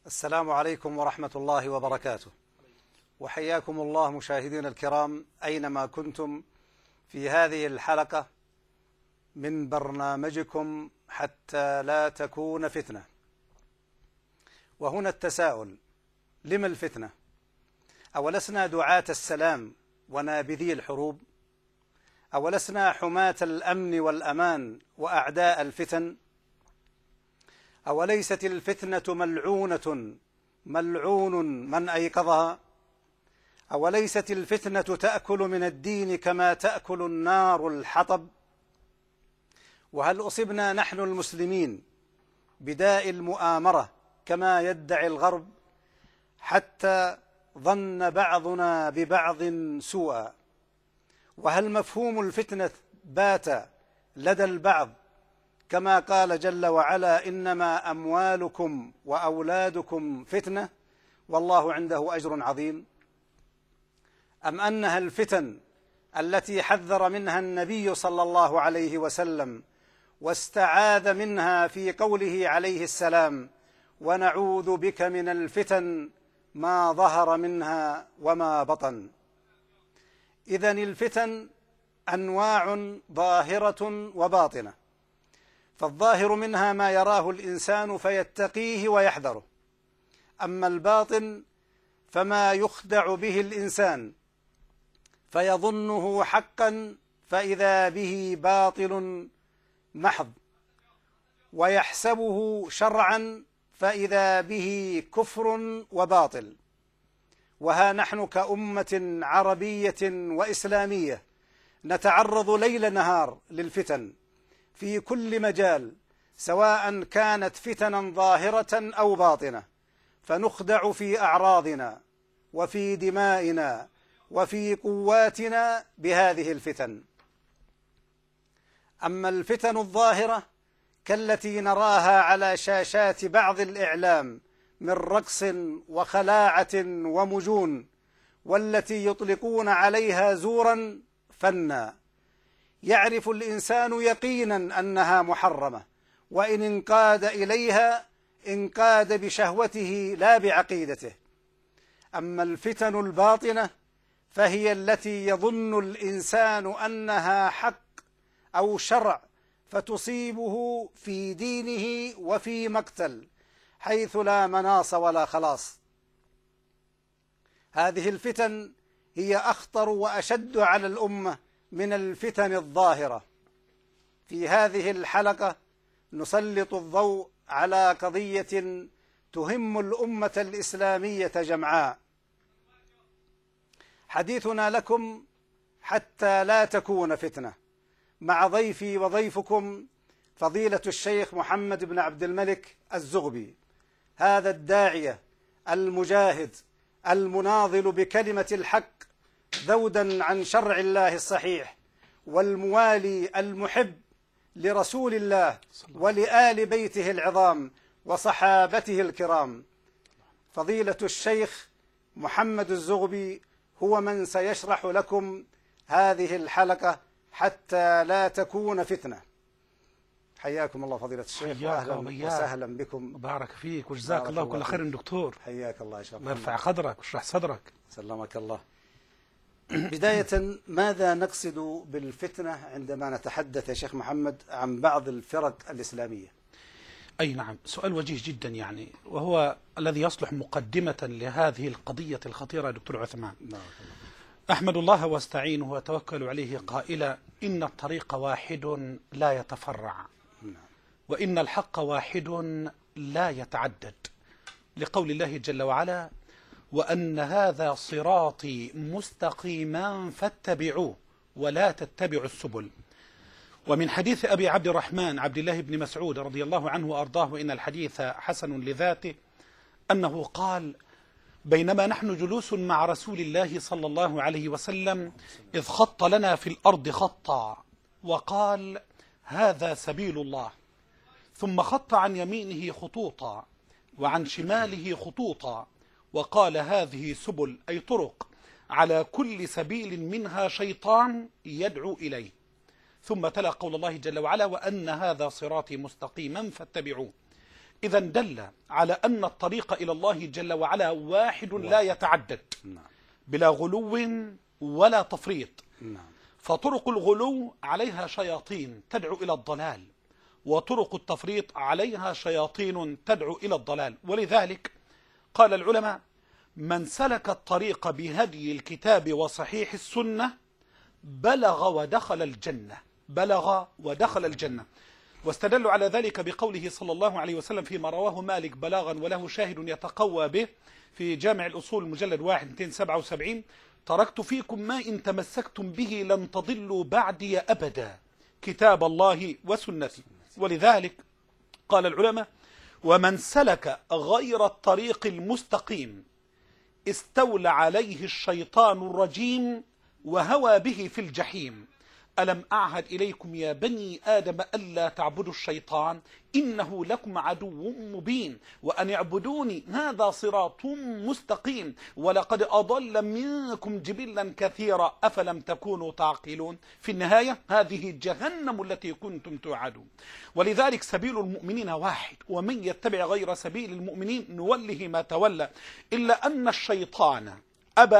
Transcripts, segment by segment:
السلام عليكم ورحمة الله وبركاته، وحياكم الله مشاهدينا الكرام أينما كنتم في هذه الحلقة من برنامجكم حتى لا تكون فتنة. وهنا التساؤل: لما الفتنة؟ أولسنا دعاة السلام ونابذي الحروب؟ أولسنا حماة الأمن والأمان وأعداء الفتن؟ أوليست الفتنة ملعونة ملعون من أيقظها؟ أوليست الفتنة تأكل من الدين كما تأكل النار الحطب؟ وهل أصبنا نحن المسلمين بداء المؤامرة كما يدعي الغرب، حتى ظن بعضنا ببعض سوءا؟ وهل مفهوم الفتنة بات لدى البعض كما قال جل وعلا: إنما أموالكم وأولادكم فتنة والله عنده أجر عظيم؟ أم أنها الفتن التي حذر منها النبي صلى الله عليه وسلم واستعاذ منها في قوله عليه السلام: ونعوذ بك من الفتن ما ظهر منها وما بطن؟ إذن الفتن أنواع ظاهرة وباطنة، فالظاهر منها ما يراه الإنسان فيتقيه ويحذره، أما الباطن فما يخدع به الإنسان فيظنه حقا فإذا به باطل محض، ويحسبه شرعا فإذا به كفر وباطل. وها نحن كأمة عربية وإسلامية نتعرض ليل نهار للفتن في كل مجال، سواء كانت فتنا ظاهرة أو باطنة، فنخدع في أعراضنا وفي دمائنا وفي قواتنا بهذه الفتن. أما الفتن الظاهرة كالتي نراها على شاشات بعض الإعلام من رقص وخلاعة ومجون، والتي يطلقون عليها زورا فنا، يعرف الإنسان يقينا أنها محرمة، وإن انقاد إليها انقاد بشهوته لا بعقيدته. أما الفتن الباطنة فهي التي يظن الإنسان أنها حق أو شرع، فتصيبه في دينه وفي مقتل حيث لا مناص ولا خلاص. هذه الفتن هي أخطر وأشد على الأمة من الفتن الظاهرة. في هذه الحلقة نسلط الضوء على قضية تهم الأمة الإسلامية جمعاء. حديثنا لكم حتى لا تكون فتنة، مع ضيفي وضيفكم فضيلة الشيخ محمد بن عبد الملك الزغبي، هذا الداعية المجاهد المناضل بكلمة الحق ذودا عن شرع الله الصحيح، والموالي المحب لرسول الله ولآل بيته العظام وصحابته الكرام. فضيلة الشيخ محمد الزغبي هو من سيشرح لكم هذه الحلقة حتى لا تكون فتنة. حياكم الله فضيلة الشيخ، أهلا وسهلا بكم. بارك فيك وجزاك الله كل خير دكتور. حياك الله يا شيخ، الله يرفع قدرك ويشرح صدرك. سلمك الله. بداية، ماذا نقصد بالفتنة عندما نتحدث يا شيخ محمد عن بعض الفرق الإسلامية؟ أي نعم، سؤال وجيه جدا يعني، وهو الذي يصلح مقدمة لهذه القضية الخطيرة. دكتور عثمان، أحمد الله واستعينه وتوكل عليه قائلا: إن الطريق واحد لا يتفرع، وإن الحق واحد لا يتعدد، لقول الله جل وعلا: وأن هذا صراطي مستقيما فاتبعوه ولا تتبعوا السبل. ومن حديث أبي عبد الرحمن عبد الله بن مسعود رضي الله عنه وأرضاه، وإن الحديث حسن لذاته، أنه قال: بينما نحن جلوس مع رسول الله صلى الله عليه وسلم إذ خط لنا في الأرض خطا وقال: هذا سبيل الله، ثم خط عن يمينه خطوطا وعن شماله خطوطا وقال: هذه سبل، أي طرق، على كل سبيل منها شيطان يدعو إليه. ثم تلا قول الله جل وعلا: وأن هذا صراطي مستقيما فاتبعوه. إذا دل على أن الطريق إلى الله جل وعلا واحد لا يتعدد بلا غلو ولا تفريط. فطرق الغلو عليها شياطين تدعو إلى الضلال، وطرق التفريط عليها شياطين تدعو إلى الضلال. ولذلك قال العلماء: من سلك الطريق بهدي الكتاب وصحيح السنة بلغ ودخل الجنة، بلغ ودخل الجنة. واستدلوا على ذلك بقوله صلى الله عليه وسلم فيما رواه مالك بلاغا وله شاهد يتقوى به في جامع الأصول المجلد 1 277: تركت فيكم ما إن تمسكتم به لن تضلوا بعدي أبدا، كتاب الله وسنتي. ولذلك قال العلماء: ومن سلك غير الطريق المستقيم استولى عليه الشيطان الرجيم وهوى به في الجحيم. ألم أعهد إليكم يا بني آدم ألا تعبدوا الشيطان إنه لكم عدو مبين وأن اعبدوني هذا صراط مستقيم ولقد أضل منكم جبلا كثيرا أفلم تكونوا تعقلون. في النهاية هذه جهنم التي كنتم توعدون. ولذلك سبيل المؤمنين واحد، ومن يتبع غير سبيل المؤمنين نوله ما تولى. إلا أن الشيطان أبى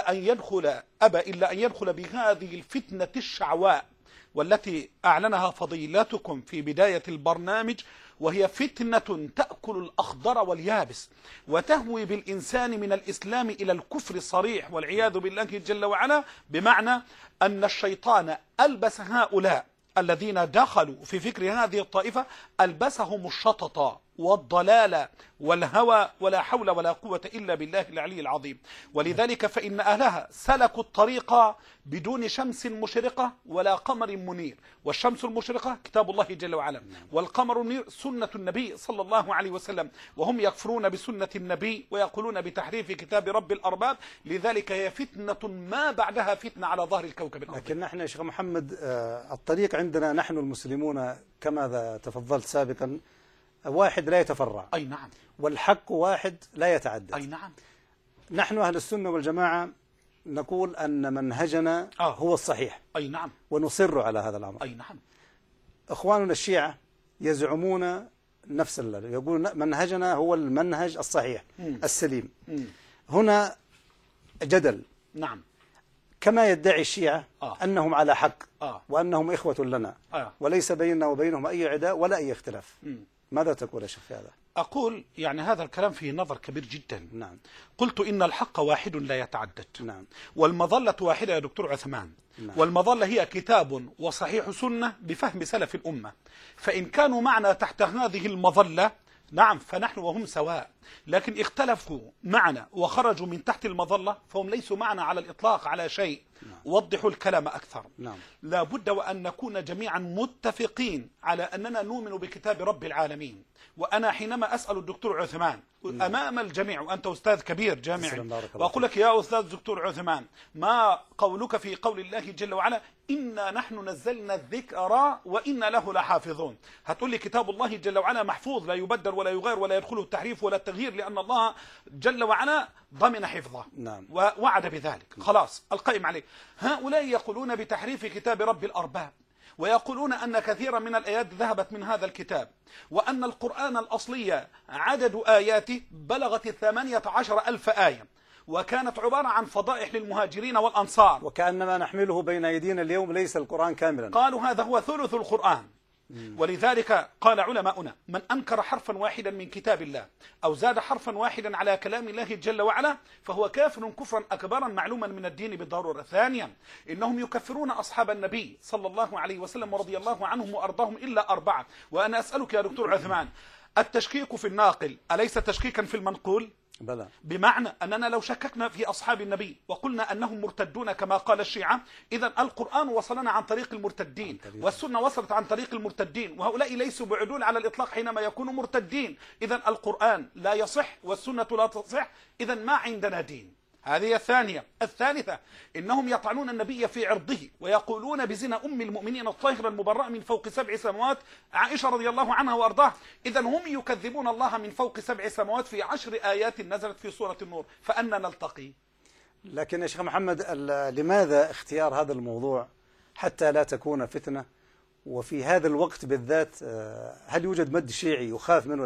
إلا أن يدخل بهذه الفتنة الشعواء والتي أعلنها فضيلتكم في بداية البرنامج، وهي فتنة تأكل الأخضر واليابس وتهوي بالإنسان من الإسلام إلى الكفر الصريح والعياذ بالله جل وعلا. بمعنى أن الشيطان ألبس هؤلاء الذين دخلوا في فكر هذه الطائفة، ألبسهم الشطط والضلال والهوى، ولا حول ولا قوة إلا بالله العلي العظيم. ولذلك فإن أهلها سلكوا الطريق بدون شمس مشرقة ولا قمر منير. والشمس المشرقة كتاب الله جل وعلا، والقمر المنير سنة النبي صلى الله عليه وسلم، وهم يكفرون بسنة النبي ويقولون بتحريف كتاب رب الأرباب. لذلك هي فتنة ما بعدها فتنة على ظهر الكوكب الأرض. لكن نحن يا شيخ محمد الطريق عندنا نحن المسلمون كما تفضلت سابقا واحد لا يتفرع. أي نعم. والحق واحد لا يتعدد. أي نعم. نحن أهل السنة والجماعة نقول أن منهجنا هو الصحيح. أي نعم. ونصر على هذا الأمر. أي نعم. إخواننا الشيعة يزعمون نفس يقولون منهجنا هو المنهج الصحيح السليم. هنا جدل. نعم. كما يدعي الشيعة أنهم على حق وأنهم إخوة لنا وليس بيننا وبينهم أي عداء ولا أي اختلاف. ماذا تقول يا شيخ في هذا؟ أقول يعني هذا الكلام فيه نظر كبير جدا. نعم. قلت إن الحق واحد لا يتعدد. نعم. والمظلة واحدة يا دكتور عثمان. نعم. والمظلة هي كتاب وصحيح سنة بفهم سلف الأمة. فإن كانوا معنا تحت هذه المظلة نعم فنحن وهم سواء، لكن اختلفوا معنا وخرجوا من تحت المظلة فهم ليسوا معنا على الإطلاق على شيء. نعم. وضحوا الكلام أكثر. نعم. لا بد وأن نكون جميعا متفقين على أننا نؤمن بكتاب رب العالمين. وأنا حينما أسأل الدكتور عثمان أمام الجميع، وأنت أستاذ كبير جامعي، وأقول لك يا أستاذ دكتور عثمان ما قولك في قول الله جل وعلا إنا نحن نزلنا الذكر وإنا له لحافظون؟ هتقول لي كتاب الله جل وعلا محفوظ لا يبدل ولا يغير ولا يدخله التحريف ولا التغيير لأن الله جل وعلا ضمن حفظه. نعم. ووعد بذلك. خلاص القائم عليه. هؤلاء يقولون بتحريف كتاب رب الأرباب، ويقولون أن كثيرا من الآيات ذهبت من هذا الكتاب، وأن القرآن الأصلي عدد آياته بلغت 18,000 آية، وكانت عبارة عن فضائح للمهاجرين والأنصار، وكأنما نحمله بين أيدينا اليوم ليس القرآن كاملا. قالوا هذا هو ثلث القرآن. ولذلك قال علماؤنا من أنكر حرفا واحدا من كتاب الله أو زاد حرفا واحدا على كلام الله جل وعلا فهو كافر كفرا أكبرا معلوما من الدين بالضرورة. ثانيا إنهم يكفرون أصحاب النبي صلى الله عليه وسلم ورضي الله عنهم وأرضاهم إلا 4. وأنا أسألك يا دكتور عثمان التشكيك في الناقل أليس تشكيكا في المنقول؟ بلى. بمعنى أننا لو شككنا في أصحاب النبي وقلنا أنهم مرتدون كما قال الشيعة، إذن القرآن وصلنا عن طريق المرتدين والسنة وصلت عن طريق المرتدين، وهؤلاء ليسوا بعدول على الإطلاق حينما يكونوا مرتدين. إذن القرآن لا يصح والسنة لا تصح، إذن ما عندنا دين. هذه الثانية. الثالثة إنهم يطعنون النبي في عرضه ويقولون بزنا أم المؤمنين الطاهرة المبرأة من فوق 7 سماوات عائشة رضي الله عنها وأرضاها. إذن هم يكذبون الله من فوق 7 سماوات في 10 آيات نزلت في سورة النور، فأنا نلتقي. لكن يا شيخ محمد لماذا اختيار هذا الموضوع حتى لا تكون فتنة؟ وفي هذا الوقت بالذات هل يوجد مد شيعي يخاف منه الآن؟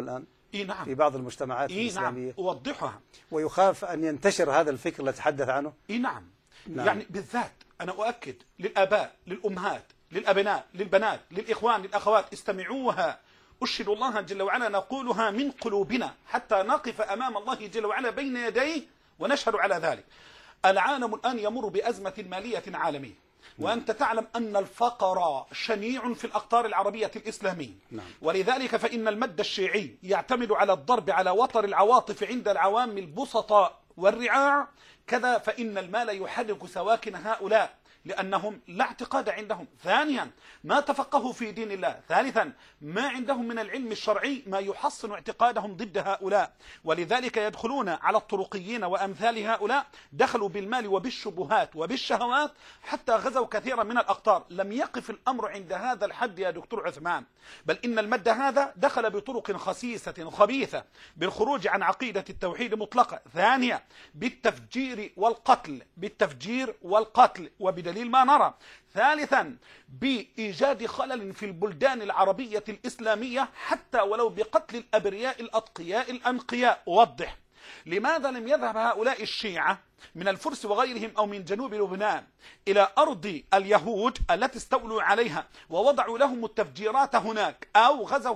نعم. في بعض المجتمعات الإسلامية. نعم. أوضحها. ويخاف أن ينتشر هذا الفكر الذي تحدث عنه. نعم. نعم. يعني بالذات أنا أؤكد للآباء، للأمهات، للأبناء، للبنات، للإخوان، للأخوات، استمعوها. أشهد الله جل وعلا نقولها من قلوبنا حتى نقف أمام الله جل وعلا بين يديه ونشهد على ذلك. العالم الآن يمر بأزمة مالية عالمية، وأنت تعلم أن الفقر شنيع في الأقطار العربية الإسلامية. ولذلك فإن المد الشيعي يعتمد على الضرب على وتر العواطف عند العوام البسطاء والرعاع، كذا فإن المال يحرك سواكن هؤلاء لأنهم لا اعتقاد عندهم. ثانيا ما تفقهوا في دين الله. ثالثا ما عندهم من العلم الشرعي ما يحصن اعتقادهم ضد هؤلاء، ولذلك يدخلون على الطرقيين وأمثال هؤلاء، دخلوا بالمال وبالشبهات وبالشهوات حتى غزوا كثيرا من الأقطار. لم يقف الأمر عند هذا الحد يا دكتور عثمان، بل إن المد هذا دخل بطرق خسيسة خبيثة بالخروج عن عقيدة التوحيد مطلقة. ثانيا بالتفجير والقتل، بالتفجير والقتل وبدليل ما نرى. ثالثا بإيجاد خلل في البلدان العربية الإسلامية حتى ولو بقتل الأبرياء الأتقياء الأنقياء. وضح لماذا لم يذهب هؤلاء الشيعة من الفرس وغيرهم أو من جنوب لبنان إلى أرض اليهود التي استولوا عليها ووضعوا لهم التفجيرات هناك، أو غزوا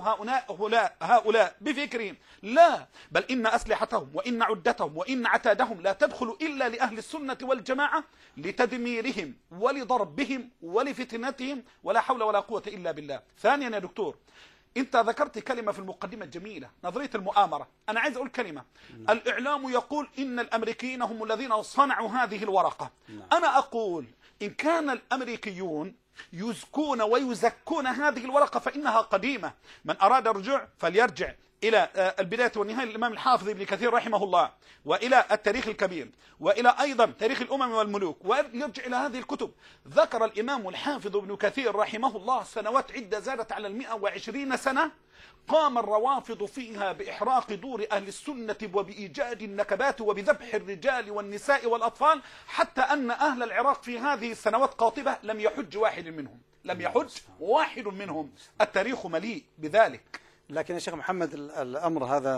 هؤلاء بفكرهم؟ لا، بل إن أسلحتهم وإن عدتهم وإن عتادهم لا تدخل إلا لأهل السنة والجماعة لتدميرهم ولضربهم ولفتنتهم، ولا حول ولا قوة إلا بالله. ثانيا يا دكتور، انت ذكرت كلمة في المقدمة الجميلة، نظرية المؤامرة. انا عايز اقول كلمة. الاعلام يقول ان الامريكيين هم الذين صنعوا هذه الورقة. انا اقول ان كان الامريكيون يزكون ويزكون هذه الورقة فانها قديمة. من اراد الرجوع فليرجع إلى البداية والنهاية للإمام الحافظ ابن كثير رحمه الله، وإلى التاريخ الكبير، وإلى أيضا تاريخ الأمم والملوك، ويرجع إلى هذه الكتب. ذكر الإمام الحافظ ابن كثير رحمه الله سنوات عدة زادت على 120 سنة قام الروافض فيها بإحراق دور أهل السنة وبإيجاد النكبات وبذبح الرجال والنساء والأطفال، حتى أن أهل العراق في هذه السنوات قاطبة لم يحج واحد منهم، لم يحج واحد منهم. التاريخ مليء بذلك. لكن يا شيخ محمد، الأمر هذا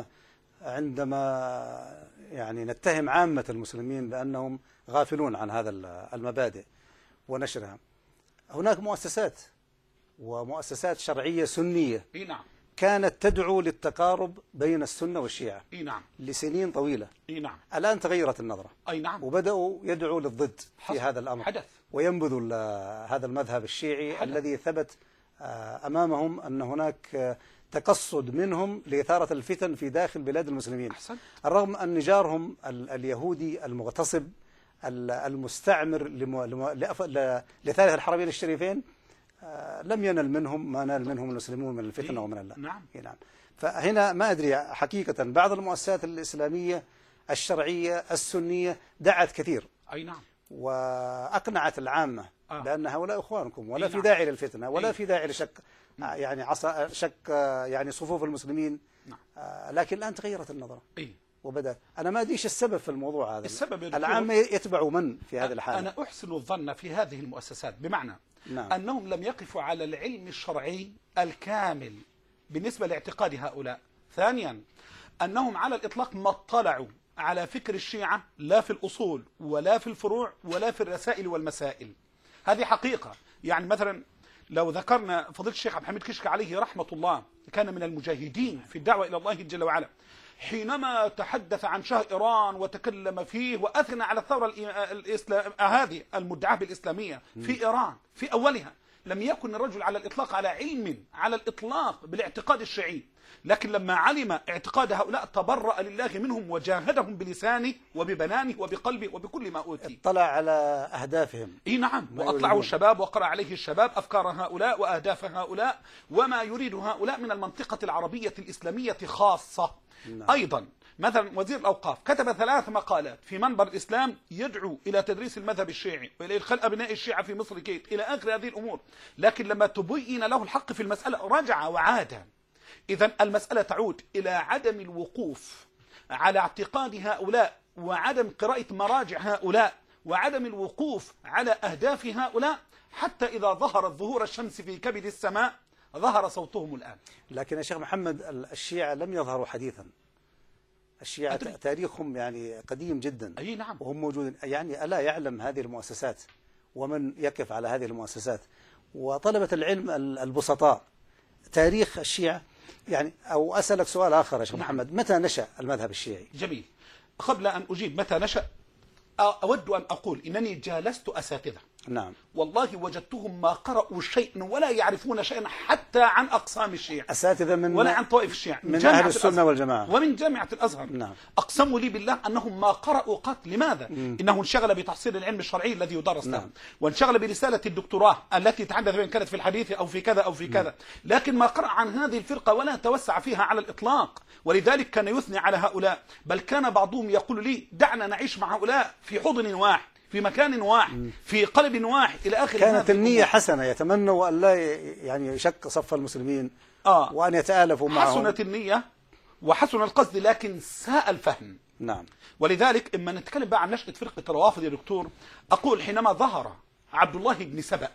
عندما يعني نتهم عامة المسلمين بأنهم غافلون عن هذا المبادئ ونشرها، هناك مؤسسات ومؤسسات شرعية سنية نعم كانت تدعو للتقارب بين السنة والشيعة نعم لسنين طويلة. نعم الآن تغيرت النظرة. نعم وبدأوا يدعوا للضد في هذا الأمر. حدث. وينبذوا هذا المذهب الشيعي الذي ثبت أمامهم أن هناك تقصد منهم لإثارة الفتن في داخل بلاد المسلمين. الرغم أن جارهم اليهودي المغتصب المستعمر لثالث الحرمين الشريفين لم ينل منهم ما نال منهم المسلمون من الفتن ومن الله. نعم. فهنا ما أدري حقيقة، بعض المؤسسات الإسلامية الشرعية السنية دعت كثير. نعم. وأقنعت العامة بأن هؤلاء إخوانكم، ولا في نعم. داعي للفتنة، ولا في داعي لشك يعني صفوف المسلمين. نعم. لكن الآن تغيرت النظرة. وبدأ أنا ما أدريش السبب في الموضوع هذا. السبب العامة يتبعوا من في هذه الحالة؟ أنا أحسن الظن في هذه المؤسسات بمعنى نعم. أنهم لم يقفوا على العلم الشرعي الكامل بالنسبة لاعتقاد هؤلاء. ثانيا أنهم على الإطلاق ما اطلعوا على فكر الشيعة لا في الأصول ولا في الفروع ولا في الرسائل والمسائل. هذه حقيقة. يعني مثلا لو ذكرنا فضيلة الشيخ عبد الحميد كشك عليه رحمة الله، كان من المجاهدين في الدعوة إلى الله جل وعلا، حينما تحدث عن شاه إيران وتكلم فيه وأثنى على الثورة هذه المدعاة بالإسلامية في إيران في أولها، لم يكن الرجل على الإطلاق على علم على الإطلاق بالاعتقاد الشيعي، لكن لما علم اعتقاد هؤلاء تبرأ لله منهم وجاهدهم بلسانه وببنانه وبقلبه وبكل ما أوتي. اطلع على أهدافهم. نعم. وأطلعوا الشباب وقرأ عليه الشباب أفكار هؤلاء وأهداف هؤلاء وما يريد هؤلاء من المنطقة العربية الإسلامية خاصة. نعم. أيضا مثلا وزير الأوقاف كتب 3 مقالات في منبر الإسلام يدعو إلى تدريس المذهب الشيعي وإلى إدخال أبناء الشيعة في مصر كيف إلى آخر هذه الأمور، لكن لما تبين له الحق في المسألة رجع وعاد. إذن المسألة تعود إلى عدم الوقوف على اعتقاد هؤلاء وعدم قراءة مراجع هؤلاء وعدم الوقوف على أهداف هؤلاء، حتى إذا ظهرت ظهور الشمس في كبد السماء ظهر صوتهم الآن. لكن يا شيخ محمد الشيعة لم يظهروا حديثا، الشيعة تاريخهم يعني قديم جدا. أي نعم. وهم موجودين، يعني ألا يعلم هذه المؤسسات ومن يقف على هذه المؤسسات وطلبة العلم البسطاء تاريخ الشيعة؟ يعني أو أسألك سؤال آخر يا شيخ محمد، متى نشأ المذهب الشيعي؟ جميل. قبل أن أجيب متى نشأ، أود أن أقول إنني جالست أساتذة، نعم، والله وجدتهم ما قرأوا شيئا ولا يعرفون شيئا حتى عن أقسام الشيعة، أساتذة من ولا عن طوائف الشيعة، من أهل السنة والجماعة ومن جامعة الأزهر. نعم. أقسموا لي بالله أنهم ما قرأوا قط. لماذا؟ إنه انشغل بتحصيل العلم الشرعي الذي يدرس لهم، نعم. وانشغل برسالة الدكتوراه التي تحدث بأن كانت في الحديث أو في كذا أو في كذا، لكن ما قرأ عن هذه الفرقة ولا توسع فيها على الإطلاق. ولذلك كان يثني على هؤلاء، بل كان بعضهم يقول لي دعنا نعيش مع هؤلاء في حضن واحد، في مكان واحد، في قلب واحد، إلى آخر. كانت النية حسنة، يتمنوا أن لا يعني يشق صف المسلمين وأن يتآلفوا معهم. حسنت النية وحسن القصد، لكن ساء الفهم. نعم. ولذلك إما نتكلم بقى عن نشأة فرقة الروافض يا دكتور، أقول حينما ظهر عبد الله بن سبأ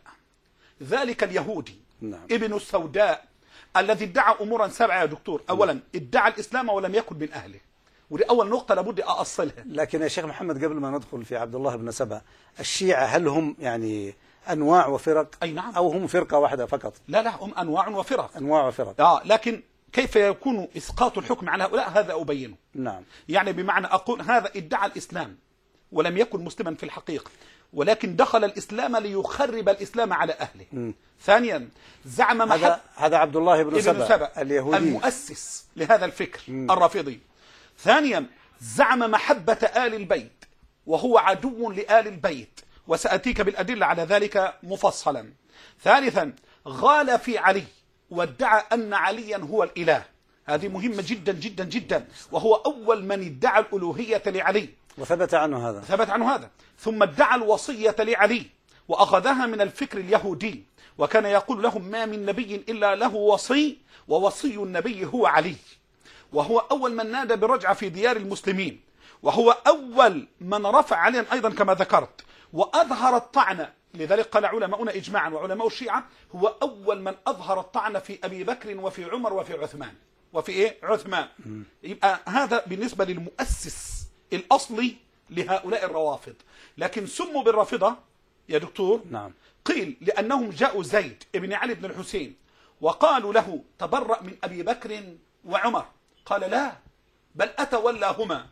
ذلك اليهودي، نعم. ابن السوداء الذي ادعى أمورا 7 يا دكتور. أولا ادعى الإسلام ولم يكن من أهله، ودي أول نقطة لابد أصلها. لكن يا شيخ محمد قبل ما ندخل في عبد الله بن سبأ، الشيعة هل هم يعني أنواع وفرق؟ أي نعم. أو هم فرقة واحدة فقط؟ لا لا، هم أنواع وفرق. أنواع وفرق. لكن كيف يكون إسقاط الحكم على هؤلاء هذا أبينه. نعم. يعني بمعنى أقول هذا ادعى الإسلام ولم يكن مسلما في الحقيقة، ولكن دخل الإسلام ليخرب الإسلام على أهله. ثانيا زعم هذا عبد الله بن سبأ اليهودي المؤسس لهذا الفكر الرافضي. ثانيا زعم محبة آل البيت وهو عدو لآل البيت، وسأتيك بالأدلة على ذلك مفصلا. ثالثا غال في علي وادعى أن عليا هو الإله، هذه مهمة جدا جدا جدا، وهو أول من ادعى الألوهية لعلي وثبت عنه هذا. ثبت عنه هذا. ثم ادعى الوصية لعلي وأخذها من الفكر اليهودي، وكان يقول لهم ما من نبي إلا له وصي، ووصي النبي هو علي، وهو أول من نادى برجعة في ديار المسلمين، وهو أول من رفع عليا أيضا كما ذكرت وأظهر الطعن. لذلك قال علماؤنا إجماعا وعلماء الشيعة هو أول من أظهر الطعن في أبي بكر وفي عمر وفي عثمان وفي عثمان. يبقى هذا بالنسبة للمؤسس الأصلي لهؤلاء الروافض. لكن سموا بالرافضة يا دكتور، نعم، قيل لأنهم جاءوا زيد ابن علي بن الحسين وقالوا له تبرأ من أبي بكر وعمر، قال لا بل أتولاهما،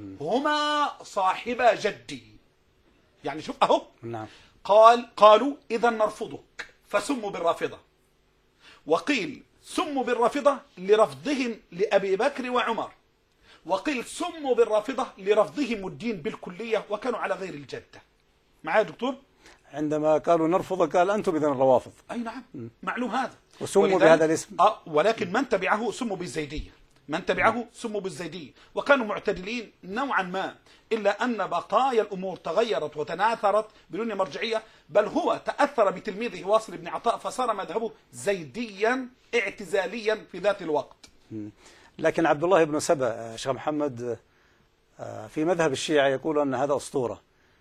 هما صاحبا جدي. يعني شوف أهو. نعم. قالوا إذا نرفضك، فسموا بالرافضة. وقيل سموا بالرافضة لرفضهم لأبي بكر وعمر، وقيل سموا بالرافضة لرفضهم الدين بالكلية وكانوا على غير الجدة. معايا دكتور؟ عندما قالوا نرفض قال أنتم إذن الروافض. أي نعم، معلوم هذا. وسموا بهذا الاسم. ولكن من تبعه سموا بالزيدية، من تبعه سموا بالزيدية، وكانوا معتدلين نوعا ما، إلا أن بقايا الأمور تغيرت وتناثرت بدون مرجعية، بل هو تأثر بتلميذه واصل بن عطاء فصار مذهبه زيديا اعتزاليا في ذات الوقت. لكن عبد الله بن سبأ شيخ محمد في مذهب الشيعة يقول أن هذا أسطورة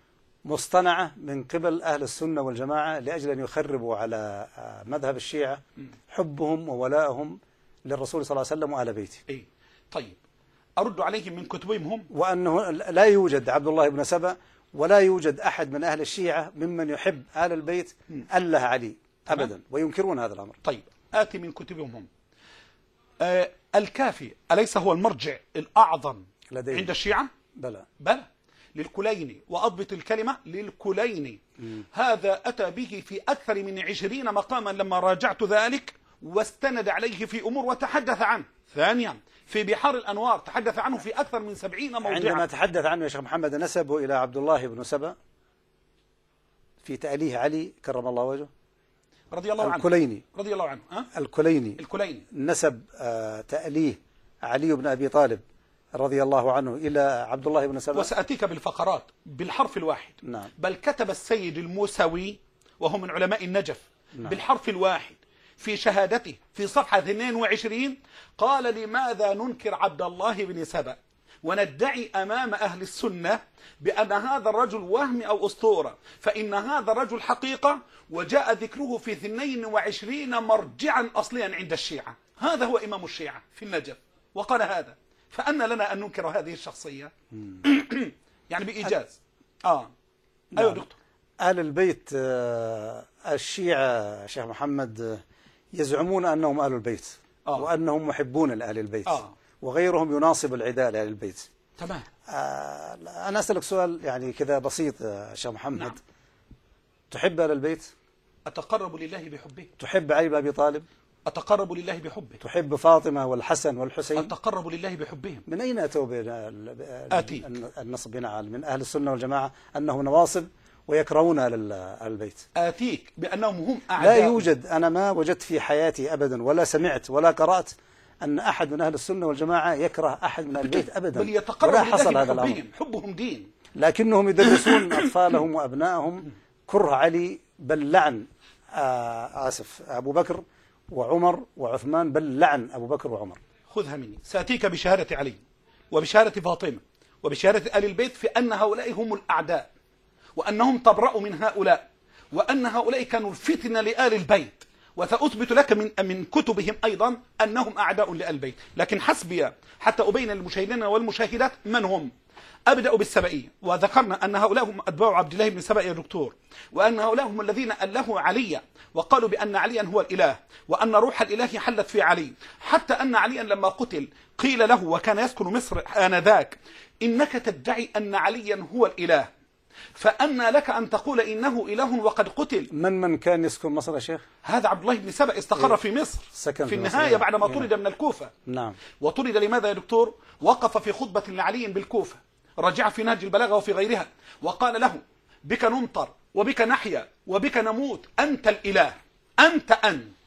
مصطنعة من قبل أهل السنة والجماعة لأجل أن يخربوا على مذهب الشيعة حبهم وولائهم للرسول صلى الله عليه وسلم وآل بيته. طيب أرد عليهم من كتبهم هم، وأنه لا يوجد عبد الله بن سبأ ولا يوجد أحد من أهل الشيعة ممن يحب آل البيت أله علي أبدا، وينكرون هذا الأمر. طيب آتي من كتبهم هم. الكافي أليس هو المرجع الأعظم لديه عند الشيعة؟ بلى للكليني، وأضبط الكلمة للكليني. هذا أتى به في أكثر من 20 مقاما لما راجعت ذلك، واستند عليه في أمور وتحدث عنه. ثانيا في بحار الأنوار تحدث عنه في أكثر من 70 موضعا. عندما تحدث عنه يا شيخ محمد نسبه إلى عبد الله بن سبأ في تأليه علي كرم الله وجهه رضي الله عنه، الكليني رضي الله عنه. الكليني نسب تأليه علي بن أبي طالب رضي الله عنه إلى عبد الله بن سبأ، وسأتيك بالفقرات بالحرف الواحد. نعم. بل كتب السيد الموسوي وهو من علماء النجف، نعم، بالحرف الواحد في شهادته في صفحة 22 قال لماذا ننكر عبد الله بن سبأ وندعي أمام أهل السنة بأن هذا الرجل وهم أو أسطورة، فإن هذا الرجل حقيقة وجاء ذكره في 22 مرجعا أصليا عند الشيعة. هذا هو إمام الشيعة في النجف وقال هذا، فأن لنا أن ننكر هذه الشخصية يعني بإيجاز. أيوة دكتور. أهل البيت الشيعة شيخ محمد يزعمون أنهم أهل البيت وأنهم محبون لأهل البيت وغيرهم يناصب العداء لأهل البيت. تمام. أنا أسألك سؤال يعني كذا بسيط شيخ محمد. نعم. تحب أهل البيت؟ أتقرب لله بحبه. تحب علي بن أبي طالب؟ أتقرب لله بحبه. تحب فاطمة والحسن والحسين؟ أتقرب لله بحبهم. من أين أتوا النصب هنا من أهل السنة والجماعة أنهم نواصب ويكرهون أهل البيت؟ آتيك بأنهم هم أعداء. لا يوجد، أنا ما وجدت في حياتي أبدا ولا سمعت ولا قرأت أن أحد من أهل السنة والجماعة يكره أحد من البيت أبدا، بل يتقرب ولا حصل هذا الأمر. حبهم دين، لكنهم يدرسون أطفالهم وأبنائهم كره علي، بل لعن أبو بكر وعمر وعثمان، بل لعن أبو بكر وعمر. خذها مني، سأتيك بشهادة علي وبشهادة فاطمة وبشهادة آل البيت في أن هؤلاء هم الأعداء، وأنهم تبرأوا من هؤلاء، وأن هؤلاء كانوا الفتنة لآل البيت، وسأثبت لك من كتبهم أيضا أنهم أعداء لآل البيت. لكن حسبي حتى أبين للمشاهدين والمشاهدات من هم. أبدأ بالسبئية، وذكرنا أن هؤلاء هم أتباع عبد الله بن سبأ يا دكتور، وأن هؤلاء هم الذين ألهوا عليا وقالوا بأن عليا هو الإله، وأن روح الإله حلت في علي، حتى أن عليا لما قتل قيل له وكان يسكن مصر آنذاك: إنك تدعي أن عليا هو الإله، فأن لك أن تقول إنه إله وقد قتل. من كان يسكن مصر يا شيخ؟ هذا عبد الله بن سبأ استقر في مصر في النهاية بعدما طرد من الكوفة. نعم. وطرد لماذا يا دكتور؟ وقف في خطبة لعلي بالكوفة، رجع في نهج البلاغة وفي غيرها، وقال له: بك نمطر وبك نحيا وبك نموت، أنت الإله، أنت.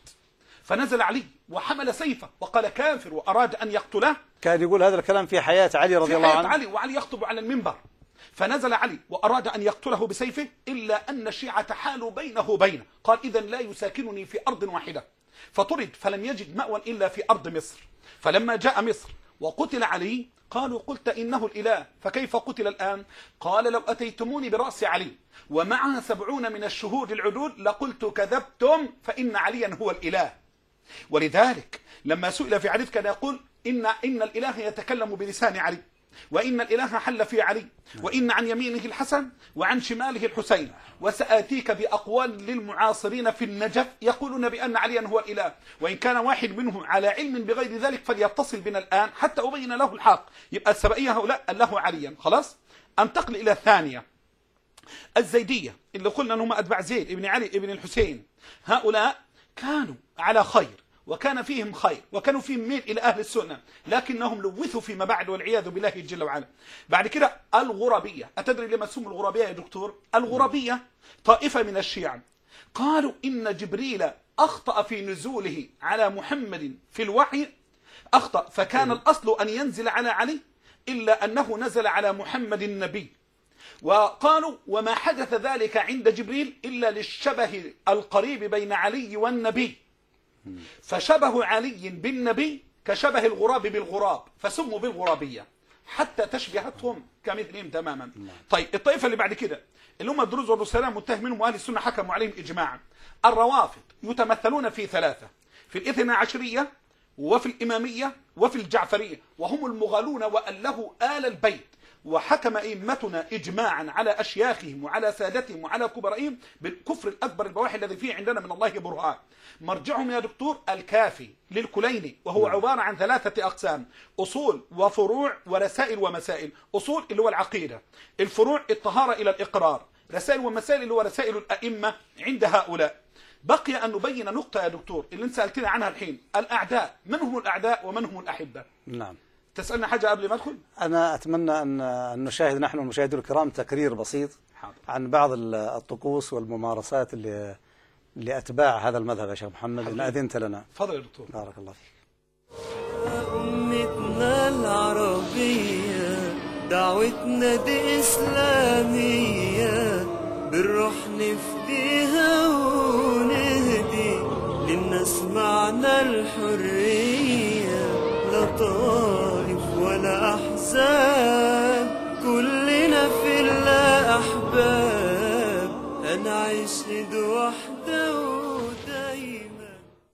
فنزل علي وحمل سيفه وقال كافر، وأراد أن يقتله. كان يقول هذا الكلام في حياة علي رضي الله عنه، علي وعلي يخطب على المنبر. فنزل علي وأراد أن يقتله بسيفه، إلا أن الشيعة حالوا بينه وبينه، قال: إذن لا يساكنني في أرض واحدة. فطرد، فلم يجد مأوى إلا في أرض مصر. فلما جاء مصر وقتل علي قالوا: قلت إنه الإله، فكيف قتل الآن؟ قال: لو أتيتموني برأس علي ومعها 70 من الشهود العدول لقلت كذبتم، فإن عليا هو الإله. ولذلك لما سئل في حديث كان يقول: إن الإله يتكلم بلسان علي، وإن الإله حل في علي، وإن عن يمينه الحسن وعن شماله الحسين. وسآتيك بأقوال للمعاصرين في النجف يقولون بأن عليا هو الإله، وإن كان واحد منهم على علم بغير ذلك فليتصل بنا الآن حتى أبين له الحق. يبقى السبئية هؤلاء الله عليا. خلاص، أنتقل إلى الثانية، الزيدية اللي قلنا أنهم أتباع زيد ابن علي ابن الحسين. هؤلاء كانوا على خير وكان فيهم خير وكانوا فيهم ميل إلى أهل السنة، لكنهم لوثوا فيما بعد والعياذ بالله جل وعلا. بعد كده الغرابية. أتدري لما سموا الغرابية يا دكتور؟ الغرابية طائفة من الشيعة قالوا إن جبريل أخطأ في نزوله على محمد في الوحي، أخطأ، فكان الأصل أن ينزل على علي، إلا أنه نزل على محمد النبي. وقالوا: وما حدث ذلك عند جبريل إلا للشبه القريب بين علي والنبي، فشبه علي بالنبي كشبه الغراب بالغراب، فسموا بالغرابية حتى تشبهتهم كمثلهم تماما. طيب، الطائفة اللي بعد كده اللي هم الدروز والرسلان متهمينهم وأهل السنة حكموا عليهم إجماعا. الروافض يتمثلون في 3، في الإثنى عشرية وفي الإمامية وفي الجعفرية، وهم المغالون وأله آل البيت. وحكم أئمتنا إجماعا على أشياخهم وعلى سادتهم وعلى كبرائهم بالكفر الأكبر البواحي الذي فيه عندنا من الله برهان. مرجعهم يا دكتور الكافي للكليني، وهو عبارة عن 3 أقسام: أصول وفروع ورسائل ومسائل. أصول اللي هو العقيدة، الفروع الطهارة إلى الإقرار، رسائل ومسائل اللي هو رسائل الأئمة عند هؤلاء. بقي أن نبين نقطة يا دكتور اللي انت سألتنا عنها الحين: الأعداء، من هم الأعداء ومن هم الأحبة؟ نعم. تسألنا حاجة قبل ما أدخل؟ أنا أتمنى أن نشاهد نحن المشاهدين الكرام تقرير بسيط عن بعض الطقوس والممارسات اللي لأتباع هذا المذهب يا شيخ محمد، إن أذنت لنا. تفضل يا دكتور. بارك الله فيك. أمتنا العربية دعوتنا دي إسلامية، بنروح نفديها ونهدي للناس معنى الحرية، لا طائف ولا أحزاب أحزان، كلنا في الله أحباب، هنعيش إيد واحدة ودايما.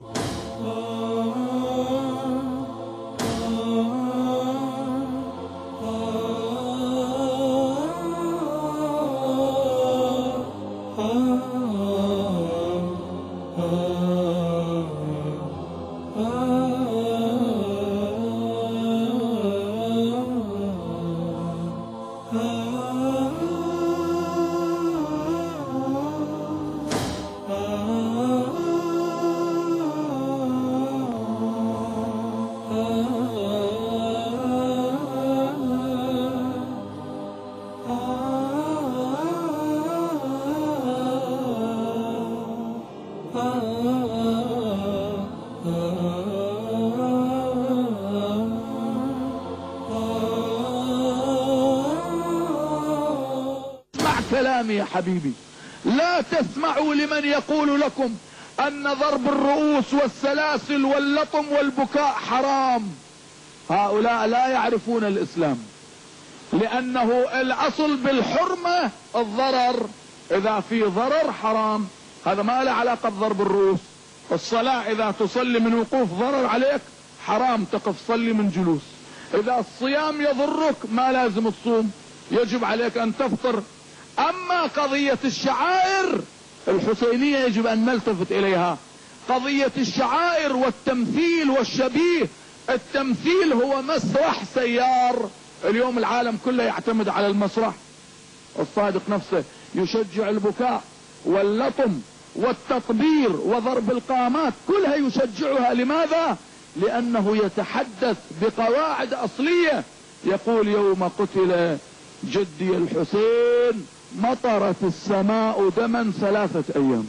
كلامي يا حبيبي، لا تسمعوا لمن يقول لكم أن ضرب الرؤوس والسلاسل واللطم والبكاء حرام. هؤلاء لا يعرفون الإسلام، لأنه الأصل بالحرمة الضرر، إذا في ضرر حرام. هذا ما له علاقة بضرب الرؤوس. الصلاة إذا تصلي من وقوف ضرر عليك حرام، تقف صلي من جلوس. إذا الصيام يضرك ما لازم تصوم، يجب عليك أن تفطر. أما قضية الشعائر الحسينية يجب أن نلتفت إليها. قضية الشعائر والتمثيل والشبيه، التمثيل هو مسرح سيار. اليوم العالم كله يعتمد على المسرح. الصادق نفسه يشجع البكاء واللطم والتطبير وضرب القامات، كلها يشجعها. لماذا؟ لأنه يتحدث بقواعد أصلية. يقول يوم قتل جدي الحسين مطرت السماء دما 3 أيام.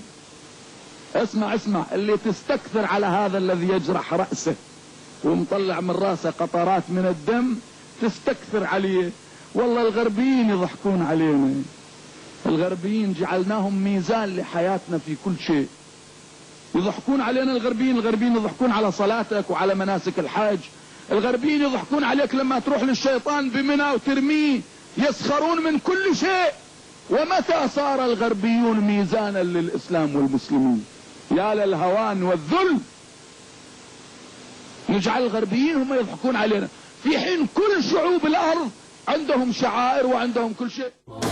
اسمع اللي تستكثر على هذا الذي يجرح رأسه ومطلع من رأسه قطرات من الدم، تستكثر عليه. والله الغربيين يضحكون علينا، الغربيين جعلناهم ميزان لحياتنا في كل شيء. يضحكون علينا الغربيين يضحكون على صلاتك وعلى مناسك الحج. الغربيين يضحكون عليك لما تروح للشيطان بمنى وترميه. يسخرون من كل شيء. ومتى صار الغربيون ميزانا للإسلام والمسلمين؟ يا للهوان والذل. نجعل الغربيين هم يضحكون علينا، في حين كل شعوب الأرض عندهم شعائر وعندهم كل شيء.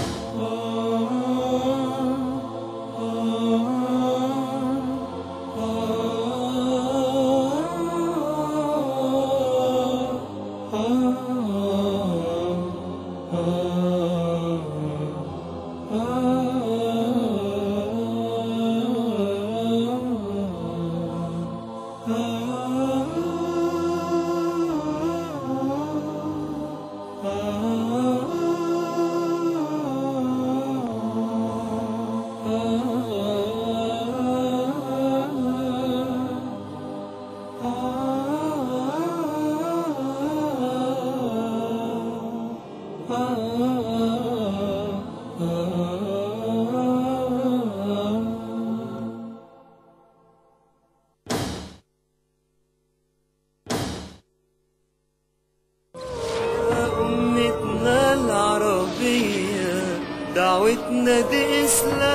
دعوتنا دي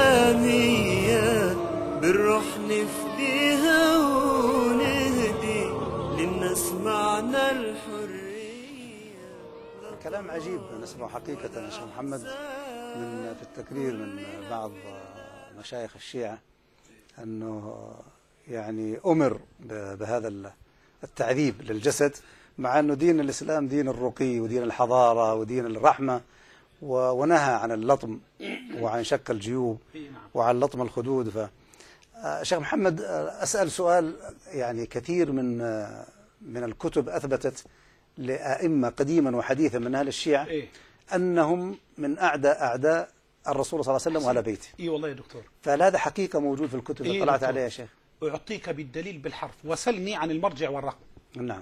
إسلامية، بنروح نفديها ونهدي للناس معنى الحرية. كلام عجيب نسمعه حقيقة يا شيخ محمد في التكرير من بعض مشايخ الشيعة، أنه يعني أمر بهذا التعذيب للجسد، مع أنه دين الإسلام دين الرقي ودين الحضارة ودين الرحمة، ونهى عن اللطم وعن شك الجيوب وعن لطم الخدود. شيخ محمد، أسأل سؤال. يعني كثير من الكتب أثبتت لأئمة قديما وحديثا من أهل الشيعة أنهم من أعداء الرسول صلى الله عليه وسلم وعلى بيته. والله يا دكتور، فهذا حقيقة موجود في الكتب اللي طلعت عليها يا شيخ. أعطيك بالدليل بالحرف، وسلني عن المرجع والرقم. نعم.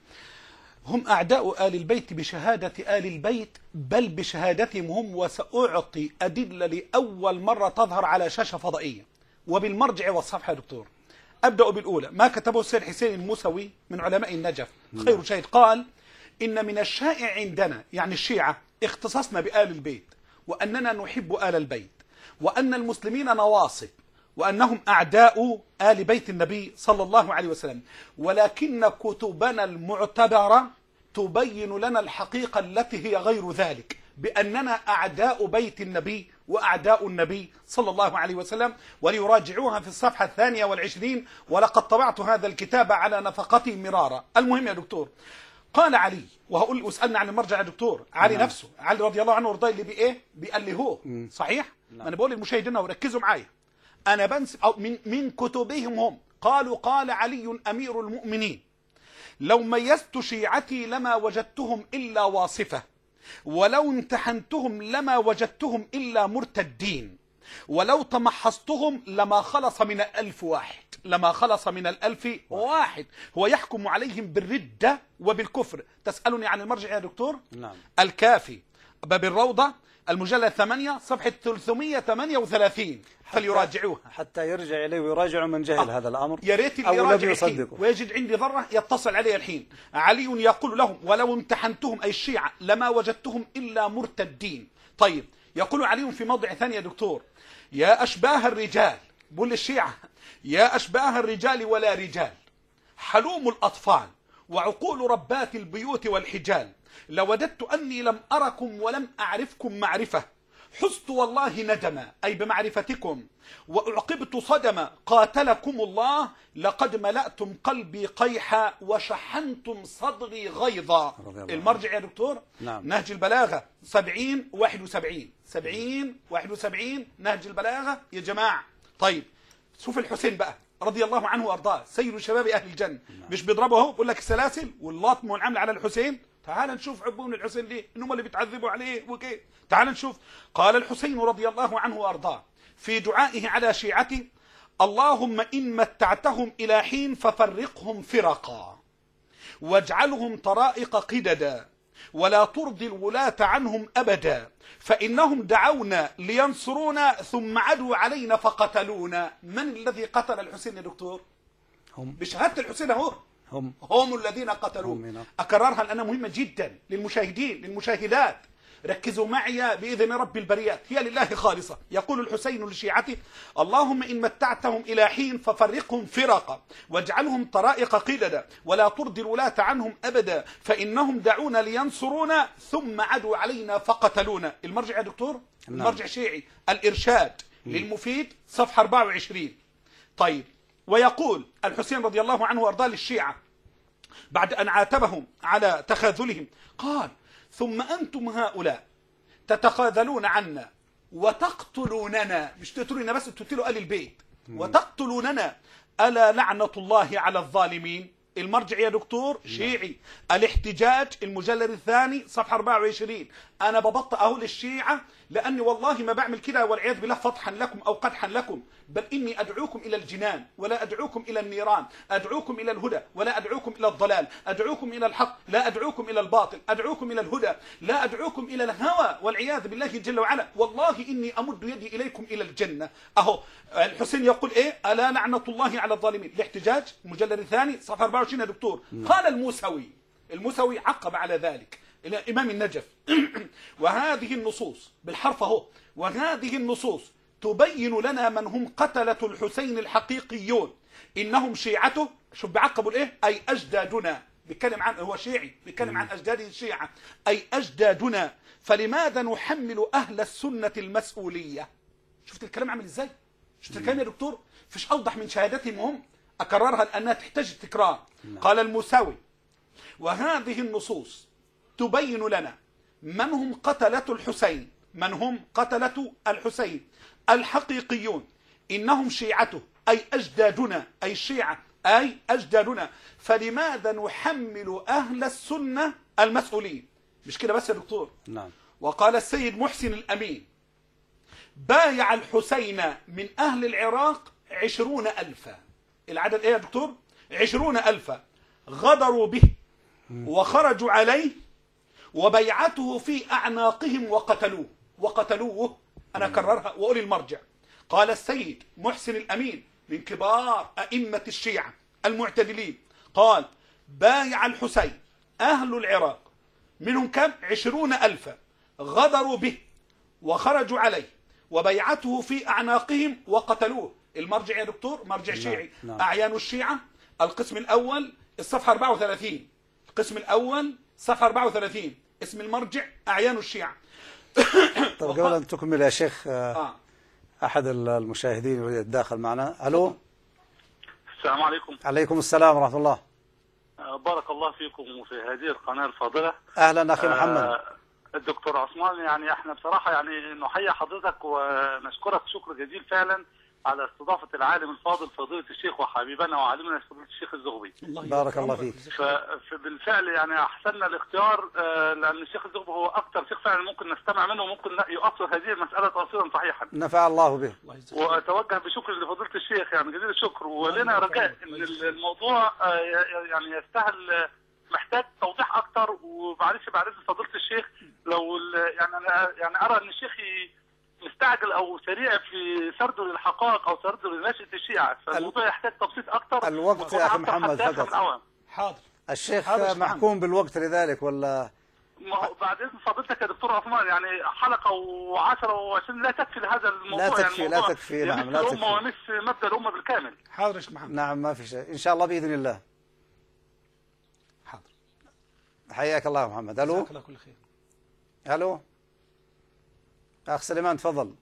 هم أعداء آل البيت بشهادة آل البيت، بل بشهادتهم هم. وسأعطي أدلة لأول مرة تظهر على شاشة فضائية وبالمرجع والصفحة يا دكتور. أبدأ بالأولى، ما كتبه السيد حسين الموسوي من علماء النجف خير شاهد، قال: إن من الشائع عندنا يعني الشيعة اختصصنا بآل البيت، وأننا نحب آل البيت، وأن المسلمين نواصب، وأنهم أعداء آل بيت النبي صلى الله عليه وسلم، ولكن كتبنا المعتبرة تبين لنا الحقيقة التي هي غير ذلك، بأننا أعداء بيت النبي وأعداء النبي صلى الله عليه وسلم. وليراجعوها في الصفحة 22، ولقد طبعت هذا الكتاب على نفقتي مرارا. المهم يا دكتور، قال علي، وهقول اسألنا عن المرجع يا دكتور، علي نفسه، علي رضي الله عنه وارضاه، اللي بإيه؟ بقال لي هو صحيح؟ ما أنا بقول للمشاهدين وركزوا معايا، أنا بنسب أو من كتبهم هم قالوا: قال علي أمير المؤمنين: لو ميزت شيعتي لما وجدتهم إلا واصفة، ولو امتحنتهم لما وجدتهم إلا مرتدين، ولو تمحصتهم لما خلص من 1000 واحد، لما خلص من 1000 واحد. هو يحكم عليهم بالردة وبالكفر. تسألني عن المرجع يا دكتور؟ نعم. الكافي، باب الروضة، المجلد 8 صفحة 338، فليراجعوه حتى يرجع إليه ويراجع من جهل هذا الأمر. يا ريت اللي أو لم يراجع الحين يصدقه ويجد عندي ذرة يتصل علي الحين. علي يقول لهم: ولو امتحنتهم أي الشيعة لما وجدتهم إلا مرتدين. طيب، يقول علي في موضع ثاني يا دكتور: يا أشباه الرجال، بقول للشيعة: يا أشباه الرجال ولا رجال، حلوم الأطفال وعقول ربات البيوت والحجال، لوددت أني لم أركم ولم أعرفكم معرفة، حزت والله ندما أي بمعرفتكم، وأعقبت صدما قاتلكم الله، لقد ملأتم قلبي قيحا وشحنتم صدري غيظا. المرجع يا دكتور؟ نعم. نهج البلاغة 70-71 70-71 نهج البلاغة يا جماعة. طيب، شوف الحسين بقى رضي الله عنه وارضاه، سيد شباب اهل الجنه. مش بيضربه اهو، بيقول لك السلاسل واللطم والعمل على الحسين. تعال نشوف حبهم للحسين ليه، انهم اللي بيتعذبوا عليه وكيف. تعال نشوف. قال الحسين رضي الله عنه وارضاه في دعائه على شيعته: اللهم ان متعتهم الى حين ففرقهم فرقا، واجعلهم طرائق قددا، ولا ترضي الولاة عنهم أبدا، فإنهم دعونا لينصرونا ثم عدوا علينا فقتلونا. من الذي قتل الحسين يا دكتور؟ هم. بشهادة الحسين اهو، هم الذين قتلوه. أكررها لأنها مهمة جدا للمشاهدين للمشاهدات. ركزوا معي بإذن رب البريات، هي لله خالصة. يقول الحسين لشيعته: اللهم إن متعتهم إلى حين ففرقهم فرقا، واجعلهم طرائق قددا، ولا ترضي الولاة عنهم أبدا، فإنهم دعونا لينصرونا ثم عدوا علينا فقتلونا. المرجع يا دكتور؟ المرجع شيعي، الإرشاد للمفيد صفحة 24. طيب، ويقول الحسين رضي الله عنه وارضاه للشيعة بعد أن عاتبهم على تخاذلهم، قال: ثم أنتم هؤلاء تتخاذلون عنا وتقتلوننا، مش تقتلوننا بس، تقتلوا آل البيت وتقتلوننا، ألا لعنة الله على الظالمين. المرجع يا دكتور شيعي، الاحتجاج المجلد الثاني صفحة 24. أنا ببطأ أهو للشيعة لأني والله ما بعمل كده والعياذ بالله فضحا لكم أو قدحا لكم، بل إني أدعوكم إلى الجنان ولا أدعوكم إلى النيران، أدعوكم إلى الهدى ولا أدعوكم إلى الضلال، أدعوكم إلى الحق لا أدعوكم إلى الباطل، أدعوكم إلى الهدى لا أدعوكم إلى الهوى والعياذ بالله جل وعلا. والله إني أمد يدي إليكم إلى الجنة. أهو الحسين يقول إيه؟ ألا لعنة الله على الظالمين. الاحتجاج المجلد الثاني صفحة 24 يا دكتور. قال الموسوي عقب على ذلك إلى إمام النجف: وهذه النصوص بالحرف اهو، وهذه النصوص تبين لنا من هم قتلة الحسين الحقيقيون، إنهم شيعته. شوف بعقبوا الإيه؟ أي أجدادنا. بيتكلم عن، هو شيعي بيتكلم عن أجداد الشيعة، أي أجدادنا، فلماذا نحمل أهل السنة المسؤولية؟ شفت الكلام عامل إزاي؟ شفت الكلام يا دكتور؟ فيش أوضح من شهادتهم هم. أكررها لأنها تحتاج تكرار. قال الموسوي: وهذه النصوص تبين لنا من هم قتلة الحسين، من هم قتلة الحسين الحقيقيون، إنهم شيعته أي أجدادنا، أي الشيعة أي أجدادنا، فلماذا نحمل أهل السنة المسؤولين؟ مش كده بس يا دكتور. نعم. وقال السيد محسن الأمين: بايع الحسين من أهل العراق 20,000. العدد إيه يا دكتور؟ 20,000 غدروا به وخرجوا عليه، وبيعته في أعناقهم وقتلوه. أنا أكررها وأقول المرجع. قال السيد محسن الأمين من كبار أئمة الشيعة المعتدلين، قال: بايع الحسين أهل العراق منهم كم؟ 20,000 غدروا به وخرجوا عليه وبيعته في أعناقهم وقتلوه. المرجع يا دكتور مرجع شيعي. أعيان الشيعة القسم الأول الصفحة 34، القسم الأول صفحة 34 اسم المرجع أعيان الشيعة. طب قبل أن تكمل يا شيخ أحد المشاهدين يريد الداخل معنا. ألو. السلام عليكم. عليكم السلام ورحمة الله. بارك الله فيكم وفي هذه القناة الفاضلة. أهلا أخي محمد. الدكتور عثمان، يعني احنا بصراحة يعني نحيي حضرتك ونشكرك شكر جزيل فعلا على استضافة العالم الفاضل فضيلة الشيخ وحبيبنا وعالمنا فضيلة الشيخ الزغبي. بارك الله فيك. فبالفعل يعني احسننا الاختيار، لأن الشيخ الزغبي هو أكثر شيخ فعلا ممكن نستمع منه وممكن يؤصل هذه المسألة تأصيلا صحيحا. نفع الله به. وأتوجه بشكر لفضيلة الشيخ، يعني جزيل الشكر، ولنا رجاء ان الموضوع يعني يستاهل محتاج توضيح اكتر. ومعلش بعد اذن فضيله الشيخ لو يعني ارى ان الشيخ مستعجل او سريع في سرده للحقائق او سرده لنشأة الشيعة، فالموضوع يحتاج تبسيط اكتر. الوقت يا اخي محمد فقط. حاضر. الشيخ محكوم بالوقت لذلك ولا؟ ما هو بعد اذن فضيلتك يا دكتور عثمان، يعني حلقه و10 و20 لا تكفي لهذا الموضوع. لا تكفي يعني لا تكفي. نعم لا تكفي. ومس مبدا الامه بالكامل. حاضر يا شيخ محمد. نعم ما في شيء ان شاء الله باذن الله. حاضر. حياك الله محمد. الو. جزاك الله كل خير. الو اخ سليمان تفضل.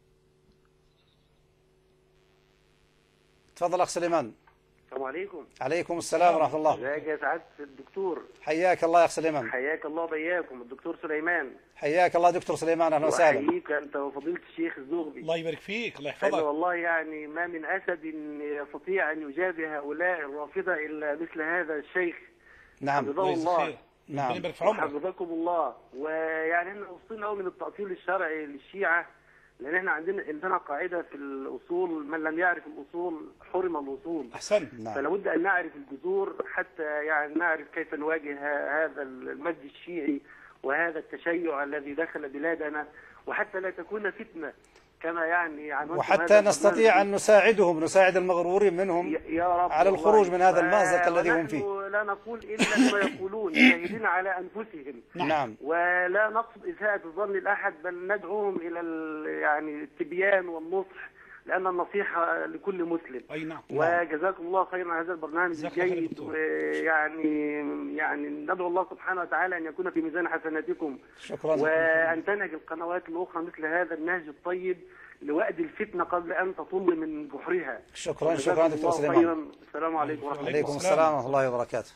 تفضل اخ سليمان. السلام عليكم. عليكم السلام ورحمه الله. ازيك يا سعاده الدكتور؟ حياك الله يا اخ سليمان. حياك الله وبياكم الدكتور سليمان. حياك الله دكتور سليمان، اهلا وسهلا. وحييك انت وفضيله الشيخ الزغبي. الله يبارك فيك، الله يحفظك. والله يعني ما من اسد يستطيع ان يجابه هؤلاء الرافضه الا مثل هذا الشيخ. نعم حفظه الله. نعم يبارك في عمرك. حفظكم الله. ويعني احنا وصلنا قوي من التأصيل الشرعي للشيعة، لان احنا عندنا قاعده في الاصول: من لم يعرف الاصول حرم الوصول. احسنت. نعم. فلا بد ان نعرف الجذور حتى يعني نعرف كيف نواجه هذا المجد الشيعي وهذا التشيع الذي دخل بلادنا، وحتى لا تكون فتنه كما يعني عنوان، وحتى نستطيع أن نساعدهم، نساعد المغرورين منهم يا رب على الخروج من هذا المأزق الذي هم فيه. لا نقول إلا ما يقولون، شاهدين على أنفسهم. نعم. ولا نقصد إساءة الظن الأحد، بل ندعوهم إلى يعني التبيان والنصح، لأن النصيحة لكل مسلم. أي نعم. وجزاكم الله خيرا على هذا البرنامج الجيد، يعني ندعو الله سبحانه وتعالى أن يكون في ميزان حسناتكم. شكرا. وأن تنهج القنوات الأخرى مثل هذا النهج الطيب لوأد الفتنة قبل أن تطل من جحرها. شكرا شكرا دكتور سليمان. السلام عليكم ورحمة الله. عليكم السلام ورحمة الله وبركاته.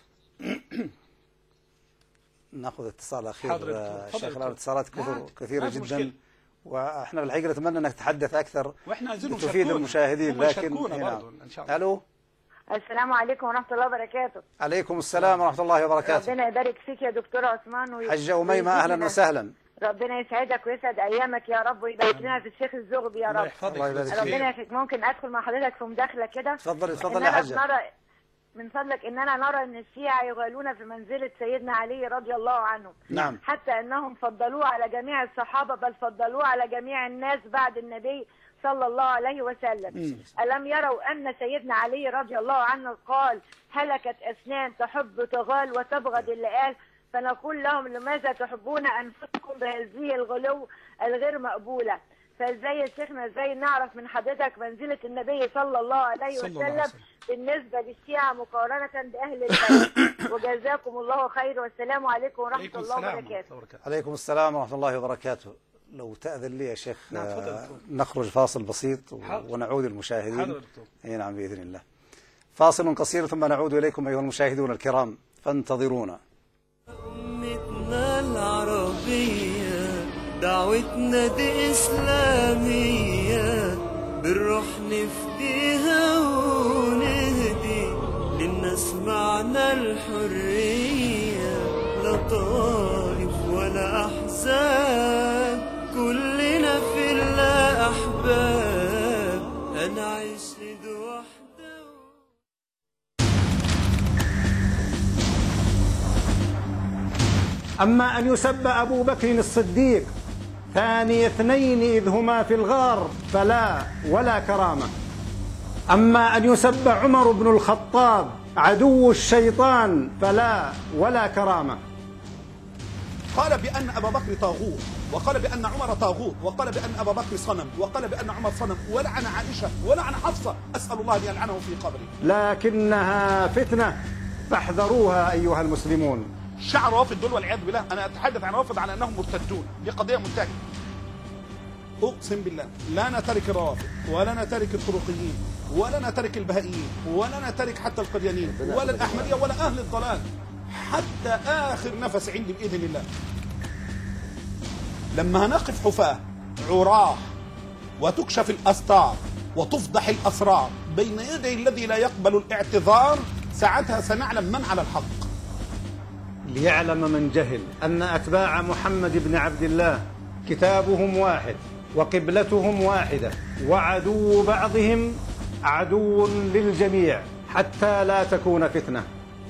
ناخذ اتصال أخير الشيخ. الاتصالات كثيرة جدا، واحنا بالحقيقة نتمنى انك تتحدث اكثر واحنا تفيد المشاهدين، لكن ان شاء الله. الو. السلام عليكم ورحمة الله وبركاته. عليكم السلام ورحمة الله وبركاته. ربنا يبارك فيك يا دكتور عثمان. حجة أميمة أهلا وسهلا. ربنا يسعدك ويسعد أيامك يا رب، ويبارك لنا في الشيخ الزغبي يا رب. الله يبارك فيك. ربنا يفيك. ممكن أدخل مع حضرتك في مداخلة كده؟ تفضل يا حجة. من فضلك إننا نرى أن الشيعة يغالون في منزلة سيدنا علي رضي الله عنه. نعم. حتى أنهم فضلوه على جميع الصحابة، بل فضلوه على جميع الناس بعد النبي صلى الله عليه وسلم. ألم يروا أن سيدنا علي رضي الله عنه قال: هلكت أسنان تحب تغال وتبغض اللئام، فنقول لهم: لماذا تحبون أنفسكم بهذه الغلو الغير مقبولة؟ فازاي يا شيخنا ازاي نعرف من حضرتك منزلة النبي صلى الله عليه وسلم بالنسبة للشيعة مقارنة بأهل البيت؟ وجزاكم الله خير، والسلام عليكم ورحمة الله وبركاته. عليكم السلام ورحمة الله وبركاته. لو تأذن لي يا شيخ نخرج فاصل بسيط ونعود المشاهدين. نعم بإذن الله. فاصل قصير ثم نعود إليكم أيها المشاهدون الكرام، فانتظرونا. أمتنا العربية دعوتنا دي إسلامية، بنروح نفديها ونهدي للناس معنى الحرية، لا طائف ولا أحزاب، كلنا في الله أحباب، هنعيش لد وحده. أما أن يسب أبو بكر الصديق ثاني اثنين إذ هما في الغار فلا ولا كرامة. أما أن يسب عمر بن الخطاب عدو الشيطان فلا ولا كرامة. قال بأن أبا بكر طاغوت، وقال بأن عمر طاغوت، وقال بأن أبا بكر صنم، وقال بأن عمر صنم، ولعن عائشة ولعن حفصة، أسأل الله أن يلعنه في قبره. لكنها فتنة فاحذروها أيها المسلمون. شعر روافض دول والعياذ بالله، أنا أتحدث عن روافض على أنهم مرتدون، دي قضية منتهية. أقسم بالله لا نترك الروافض ولا نترك الطرقيين ولا نترك البهائيين ولا نترك حتى القديانيين ولا الأحمدية ولا أهل الضلال حتى آخر نفس عندي بإذن الله. لما هنقف حفاة عراه وتكشف الأستار وتفضح الأسرار بين يدي الذي لا يقبل الاعتذار، ساعتها سنعلم من على الحق. ليعلم من جهل أن أتباع محمد بن عبد الله كتابهم واحد وقبلتهم واحدة وعدو بعضهم عدو للجميع حتى لا تكون فتنة.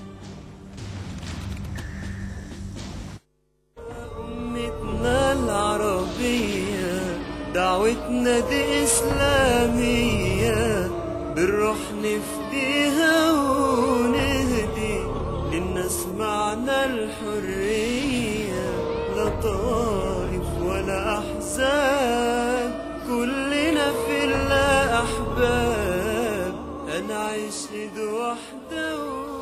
أمتنا العربية دعوتنا دي إسلامية، بنروح نفديها ونهدي للناس معنى الحرية، لا طائف ولا أحزاب، كلنا في الله أحباب، هنعيش إيد واحدة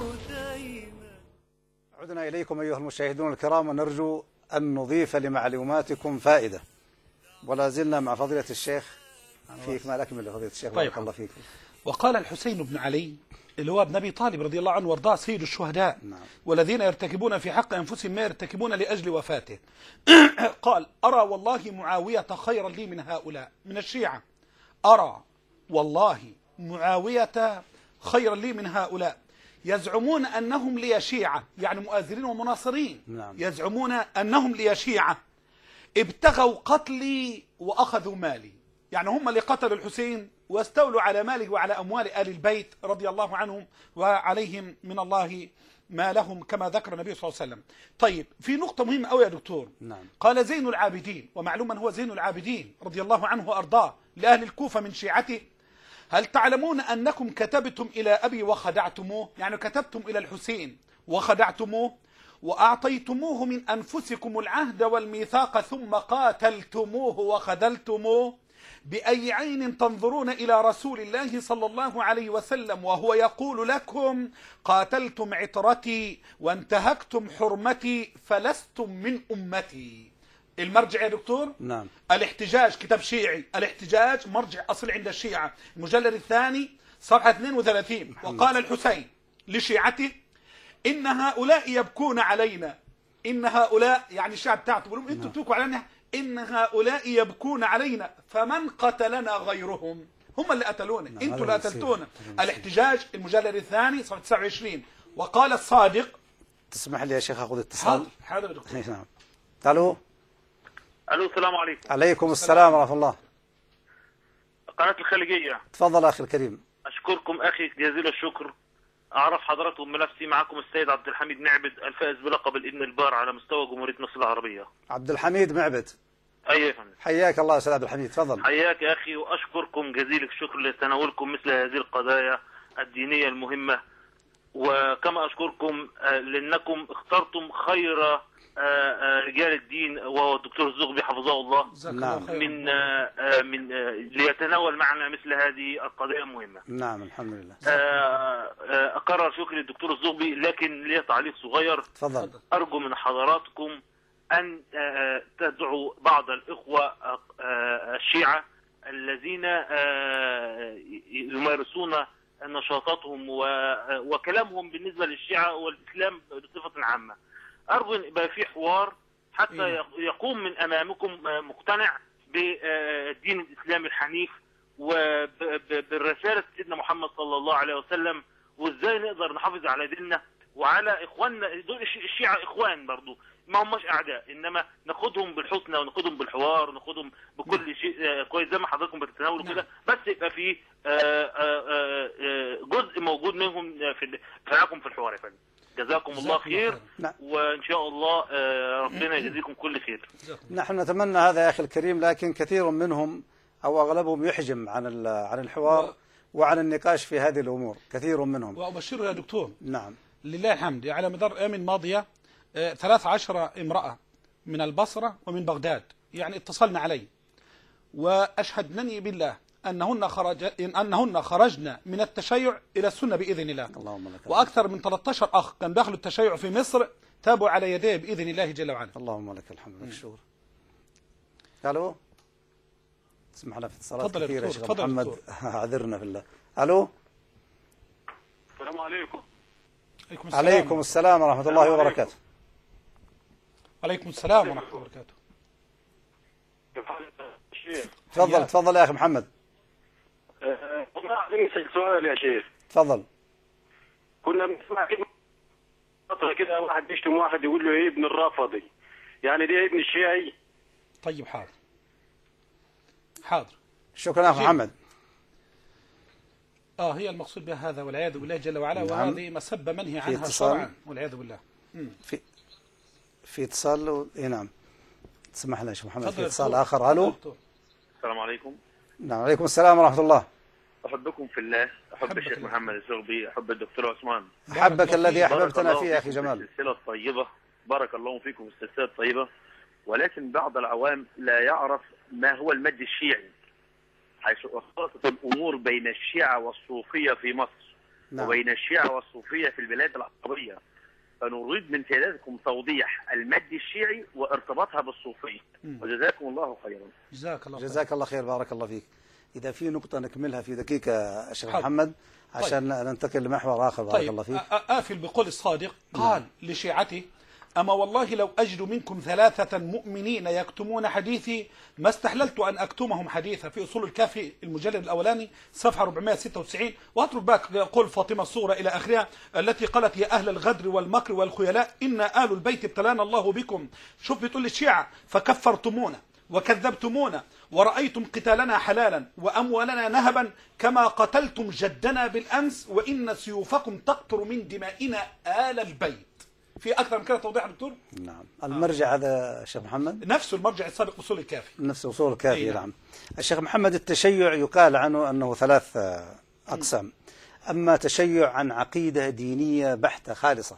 ودايما. عدنا إليكم أيها المشاهدون الكرام، ونرجو أن نضيف لمعلوماتكم فائدة، ولا زلنا مع فضيلة الشيخ في إكمال أكمل لفضيلة الشيخ. بارك الله فيكم. وقال الحسين بن علي اللي هو ابن أبي طالب رضي الله عنه وارضاه سيد الشهداء، والذين يرتكبون في حق أنفسهم ما يرتكبون لأجل وفاته، قال: أرى والله معاوية خيرا لي من هؤلاء من الشيعة، أرى والله معاوية خيرا لي من هؤلاء، يزعمون أنهم لي شيعة، يعني مؤازرين ومناصرين، يزعمون أنهم لي شيعة، ابتغوا قتلي وأخذوا مالي، يعني هم اللي قتلوا الحسين واستولوا على ماله وعلى أموال آل البيت رضي الله عنهم وعليهم من الله ما لهم، كما ذكر النبي صلى الله عليه وسلم. طيب، في نقطة مهمة أوي يا دكتور. قال زين العابدين، ومعلوم من هو زين العابدين رضي الله عنه وأرضاه لأهل الكوفة من شيعته: هل تعلمون أنكم كتبتم إلى أبي وخدعتموه؟ يعني كتبتم إلى الحسين وخدعتموه، وأعطيتموه من أنفسكم العهد والميثاق ثم قاتلتموه وخذلتموه، بأي عين تنظرون إلى رسول الله صلى الله عليه وسلم وهو يقول لكم: قاتلتم عطرتي وانتهكتم حرمتي فلستم من أمتي. المرجع يا دكتور؟ نعم. الاحتجاج، كتاب شيعي، الاحتجاج مرجع أصل عند الشيعة، المجلد الثاني صفحة 32. وقال الحسين لشيعته: إن هؤلاء يبكون علينا، إن هؤلاء يعني الشعب بتاعته بيقولوا أنتوا بتبكوا علينا، إن هؤلاء يبكون علينا فمن قتلنا غيرهم، هم اللي قتلونا، أنتوا اللي قتلتونا. الاحتجاج المجلد الثاني صفحة 29. وقال الصادق. تسمح لي يا شيخ أخذ اتصال؟ حاضر يا دكتور. نعم. ألو. الو، السلام عليكم. عليكم السلام ورحمة الله. قناة الخليجية. تفضل أخي الكريم. أشكركم أخي جزيل الشكر. أعرف حضراتكم بنفسي، معكم السيد عبد الحميد معبد الفائز بلقب الابن البار على مستوى جمهورية مصر العربية. عبد الحميد معبد. أيوة يا فندم. حياك الله يا أستاذ عبد الحميد، تفضل. حياك يا أخي، وأشكركم جزيل الشكر لتناولكم مثل هذه القضايا الدينية المهمة، وكما أشكركم لأنكم اخترتم خير رجال الدين وهو الدكتور الزغبي حفظه الله من ليتناول معنا مثل هذه القضايا المهمة. نعم الحمد لله. أكرر شكري للدكتور الزغبي، لكن لي تعليق صغير. تفضل. أرجو من حضراتكم أن تدعوا بعض الإخوة الشيعة الذين يمارسون نشاطاتهم وكلامهم بالنسبة للشيعة والإسلام بصفة عامة. أرجو أن يبقى في حوار حتى يقوم من أمامكم مقتنع بالدين الإسلامي الحنيف وبالرسالة سيدنا محمد صلى الله عليه وسلم، وإزاي نقدر نحافظ على ديننا وعلى إخواننا. دول الشيعة إخوان برضو، ما هماش أعداء، إنما ناخدهم بالحسنى وناخدهم بالحوار وناخدهم بكل شيء كويس زي ما حضراتكم بتتناولوا كده، بس يبقى في جزء موجود منهم في معاكم في الحوار يا فندم. جزاكم الله خير، وإن شاء الله ربنا يجزيكم كل خير. نحن نتمنى هذا يا أخي الكريم، لكن كثير منهم أو أغلبهم يحجم عن الحوار وعن النقاش في هذه الأمور، كثير منهم. وأبشره يا دكتور. نعم. لله الحمد، على مدار الأيام الماضية 13 امرأة من البصرة ومن بغداد، يعني اتصلنا علي وأشهدنني بالله أنهن خرجن من التشيع إلى السنة بإذن الله. اللهم لك وأكثر من 13 أخ كان داخل التشيع في مصر تابوا على يديه بإذن الله جل وعلا. اللهم لك الحمد والشكر. الو، تسمح لنا في اتصالات تفضل كثيرة يا شيخ دكتور. محمد، اعذرنا في الله. الو. السلام عليكم. عليكم السلام ورحمة الله وبركاته. عليكم السلام ورحمة الله وبركاته. كيف حالك الشيخ؟ تفضل تفضل يا أخي محمد. والله عايزين نسأل سؤال يا شيخ. تفضل. كنا بنسمع فترة كده واحد بيشتم واحد يقول له ايه ابن الرافضي، يعني ده ابن الشيعي. طيب حاضر. شكرا يا أخي محمد. هي المقصود بها هذا والعياذ بالله جل وعلا. نعم. وهذه مسبة منهي عنها شرعا والعياذ بالله. في اتصال. نعم، تسمح لنا يا شيخ محمد في اتصال دكتور. آخر. الو. السلام عليكم. نعم، عليكم السلام ورحمة الله. أحبكم في الله، أحب الشيخ محمد الزغبي، أحب الدكتور عثمان. أحبك الذي أحببتنا فيه يا أخي جمال. السلسلة الطيبة، بارك الله فيكم في السلسلة الطيبة. ولكن بعض العوام لا يعرف ما هو المد الشيعي، حيث اختلطت الأمور بين الشيعة والصوفية في مصر. نعم. وبين الشيعة والصوفية في البلاد العربية. فنريد من سيادتكم توضيح المد الشيعي وارتباطها بالصوفية. وجزاكم الله خيرا. جزاك الله خير، بارك الله فيك. إذا في نقطة نكملها في دقيقة يا شيخ حاضر. محمد عشان ننتقل لمحور آخر. بارك الله فيك. آفل بقول الصادق قال لشيعته: أما والله لو أجد منكم 3 مؤمنين يكتمون حديثي ما استحللت أن أكتمهم حديثا، في أصول الكافي المجلد الأولاني صفحة 496. وأترك بقى قول فاطمة الصغرى إلى آخرها التي قالت: يا أهل الغدر والمكر والخيلاء إنا آل البيت ابتلانا الله بكم. شوف بتقول الشيعة: فكفرتمونا وكذبتمونا ورأيتم قتالنا حلالا وأموالنا نهبا كما قتلتم جدنا بالأمس وإن سيوفكم تقطر من دمائنا آل البيت. في أكثر من كده توضيح دكتور؟ نعم. المرجع هذا شيخ محمد نفسه المرجع السابق أصول الكافي. نفس أصول الكافي. نعم. نعم. الشيخ محمد، التشيع يقال عنه أنه 3 أقسام. أما تشيع عن عقيدة دينية بحتة خالصة،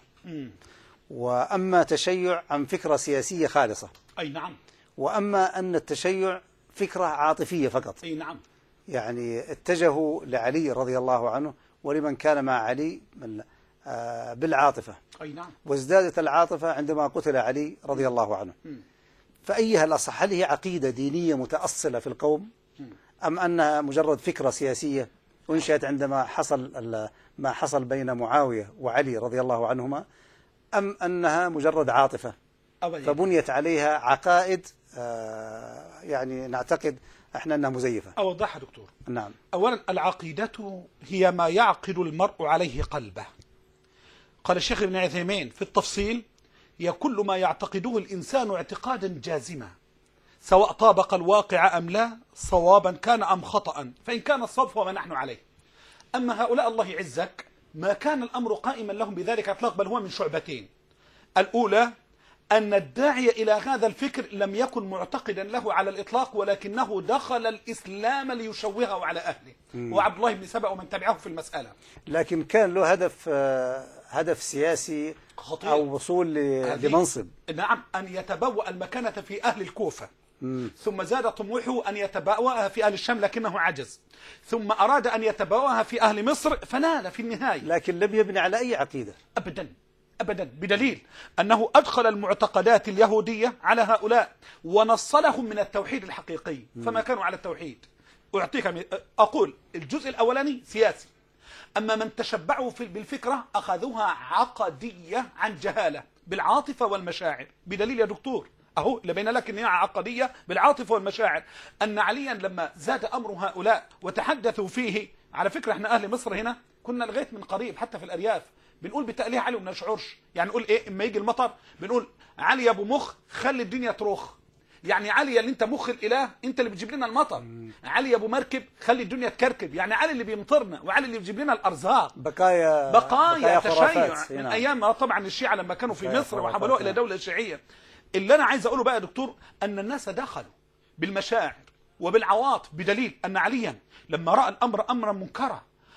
وأما تشيع عن فكرة سياسية خالصة، أي نعم، وأما أن التشيع فكرة عاطفية فقط. أي نعم، يعني اتجهوا لعلي رضي الله عنه ولمن كان مع علي بالعاطفة. أي نعم. وازدادت العاطفة عندما قتل علي رضي الله عنه. فأيها الأصح، هل هي عقيدة دينية متأصلة في القوم، أم أنها مجرد فكرة سياسية أنشأت عندما حصل ما حصل بين معاوية وعلي رضي الله عنهما، أم أنها مجرد عاطفة فبنيت عليها عقائد يعني نعتقد احنا أنها مزيفة؟ أوضحها دكتور. نعم. أولا، العقيدة هي ما يعقد المرء عليه قلبه. قال الشيخ ابن عثيمين في التفصيل: هي كل ما يعتقده الإنسان اعتقادا جازما سواء طابق الواقع أم لا، صوابا كان أم خطأ، فإن كان الصواب فهو ما نحن عليه. أما هؤلاء الله يعزك ما كان الأمر قائما لهم بذلك اطلاق، بل هو من شعبتين. الأولى أن الداعي إلى هذا الفكر لم يكن معتقدا له على الإطلاق، ولكنه دخل الإسلام ليشوهه على أهله، وعبد الله بن سبأ ومن تبعه في المسألة. لكن كان له هدف سياسي خطير، أو وصول لمنصب. نعم، أن يتبوأ المكانة في أهل الكوفة. ثم زاد طموحه أن يتبوأها في أهل الشام لكنه عجز، ثم أراد أن يتبوأها في أهل مصر فنال في النهاية. لكن لم يبني على أي عقيدة أبدا أبدا، بدليل أنه أدخل المعتقدات اليهودية على هؤلاء ونصلهم من التوحيد الحقيقي، فما كانوا على التوحيد. أقول الجزء الأولاني سياسي، أما من تشبعوا بالفكرة أخذوها عقدية عن جهالة بالعاطفة والمشاعر. بدليل يا دكتور أهو لبين لك أنها عقدية بالعاطفة والمشاعر، أن عليا لما زاد أمر هؤلاء وتحدثوا فيه، على فكرة احنا أهل مصر هنا كنا لغاية من قريب حتى في الأرياف بنقول بتأليه علي وما نشعرش. يعني نقول إيه إما يجي المطر بنقول: علي يا أبو مخ خلي الدنيا تروخ. يعني علي اللي أنت مخ الإله، أنت اللي بتجيب لنا المطر. علي يا أبو مركب خلي الدنيا تكركب. يعني علي اللي بيمطرنا وعلي اللي بيجيب لنا الأرزاق. بقايا تشيع من أيام طبعا الشيعة لما كانوا في مصر وحولوها إلى دولة شيعية. اللي أنا عايز أقوله بقى يا دكتور أن الناس دخلوا بالمشاعر وبالعواطف، بدليل أن عليا لما رأى الأمر أمرا منكرا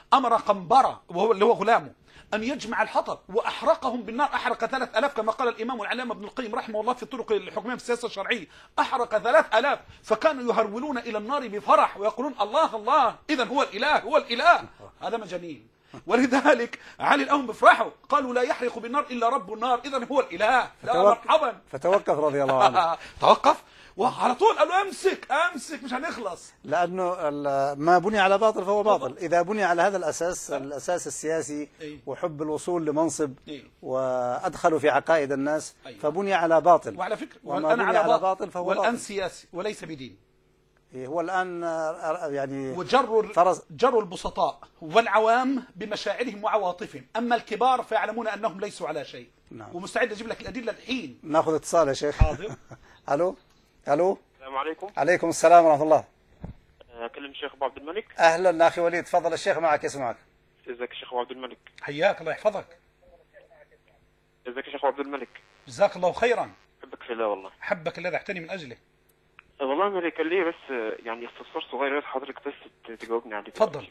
أمر قنبرة وهو اللي هو غلامه أن يجمع الحطب وأحرقهم بالنار. أحرق 3000 كما قال الإمام العلامة ابن القيم رحمه الله في الطرق الحكمية في السياسة الشرعية. أحرق 3000 فكانوا يهرولون إلى النار بفرح ويقولون الله الله، إذا هو الإله هو الإله. هذا مجانين. ولذلك علي الأهم بفرحوا قالوا لا يحرق بالنار إلا رب النار، إذا هو الإله. لا مرحبا. فتوقف رضي الله عنه. توقف وعلى طول قالوا امسك امسك مش هنخلص. لأنه ما بني على باطل فهو باطل. إذا بني على هذا الأساس، الأساس السياسي وحب الوصول لمنصب وأدخلوا في عقائد الناس فبني على باطل. وعلى فكرة وما بني على باطل فهو والآن باطل. سياسي وليس بدين. هو الآن يعني وجر البسطاء والعوام بمشاعرهم وعواطفهم، أما الكبار فيعلمون أنهم ليسوا على شيء. نعم. ومستعد أجيب لك الأدلة الحين. ناخذ اتصال يا شيخ. حاضر. ألو. ألو. السلام عليكم. عليكم السلام ورحمة الله. أكلم الشيخ أبو عبد الملك. أهلا أخي وليد، تفضل الشيخ معك يسمعك. ازيك يا شيخ أبو عبد الملك؟ حياك الله يحفظك. ازيك يا شيخ أبو عبد الملك؟ جزاك الله خيرا. أحبك في الله والله. حبك الذي أحتني من أجله. والله أنا كان لي بس يعني استفسار صغير، يا حضرتك بس تجاوبني عليه. تفضل.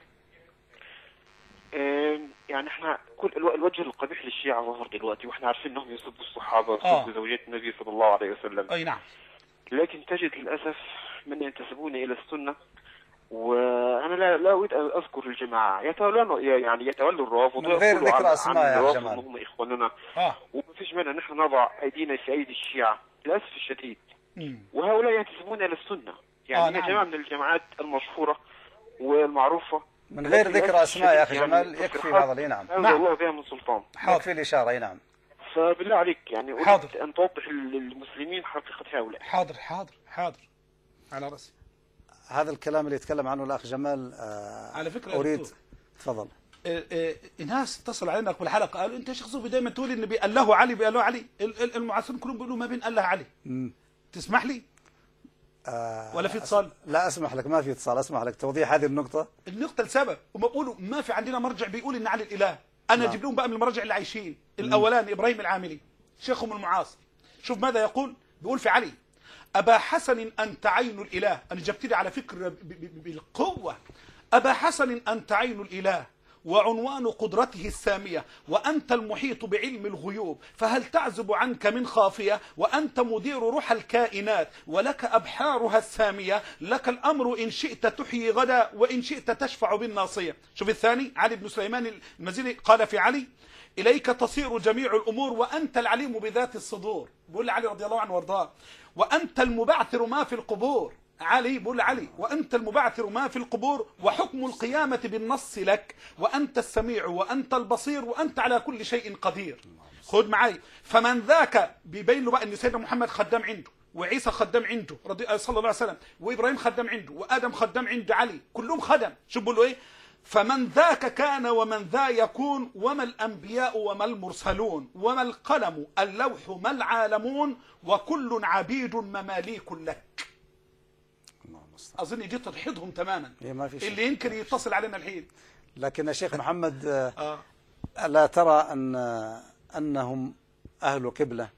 يعني احنا كل الوجه القبيح للشيعة ظهر دلوقتي، واحنا عارفين انهم يسبوا الصحابة ويسبوا زوجات النبي صلى الله عليه وسلم. أي نعم. لكن تجد للأسف من ينتسبون إلى السنة، وأنا لا أريد أن أذكر الجماعة يتولوا الروافض من غير ذكر أسماء يا جماعة. هم إخواننا. وما فيش مانع نحن نضع أيدينا في أيدي الشيعة للأسف الشديد. وهؤلاء ينتسبون إلى السنة، يعني هي جماعة من الجماعات المشهورة والمعروفة من غير ذكر أسماء يا أخي جمال. يكفي هذا. نعم. الله بها من سلطان. يكفي الإشارة. أي نعم. فبالله عليك يعني أريد أن توضح للمسلمين حقيقة هؤلاء. حاضر حاضر حاضر على رأسي. هذا الكلام اللي يتكلم عنه الأخ جمال على فكرة أريد. تفضل. ناس اتصل علينا قبل الحلقة قالوا أنت يا شيخ صوفي دائما تقول إن بيقلهوا علي بيقلهوا علي. المعاصرين كلهم بيقولوا ما بين الله علي. تسمح لي؟ ولا في اتصال؟ لا أسمح لك، ما في اتصال. أسمح لك توضيح هذه النقطة لسبب. هم بيقولوا ما في عندنا مرجع بيقول إن علي الإله. أنا أجيب لهم بقى من المراجع اللي عايشين. الأولاني إبراهيم العاملي شيخهم المعاصر. شوف ماذا يقول. بيقول في علي: أبا حسن أنت عين الإله. أنا جبت لي على فكرة بالقوة. أبا حسن أنت عين الإله وعنوان قدرته السامية، وأنت المحيط بعلم الغيوب، فهل تعزب عنك من خافية؟ وأنت مدير روح الكائنات ولك أبحارها السامية، لك الأمر إن شئت تحيي غدا وإن شئت تشفع بالناصية. شوف الثاني علي بن سليمان المزيني قال في علي: إليك تصير جميع الأمور وأنت العليم بذات الصدور. بقول علي رضي الله عنه وارضاه: وأنت المبعثر ما في القبور. علي بقول علي: وأنت المبعثر ما في القبور وحكم القيامة بالنص لك، وأنت السميع وأنت البصير وأنت على كل شيء قدير. خذ معي. فمن ذاك بيبين له بقى أن سيدنا محمد خدام عنده، وعيسى خدام عنده صلى الله عليه وسلم، وإبراهيم خدام عنده، وآدم خدام عند علي، كلهم خدم. شو بقول له إيه؟ فمن ذاك كان ومن ذا يكون، وما الأنبياء وما المرسلون، وما القلم اللوح ما العالمون، وكل عبيد مماليك لك. أظن دي تدحضهم تماما. اللي ينكر يتصل علينا الحين. لكن يا شيخ محمد لا ترى أنهم أهل قبلة،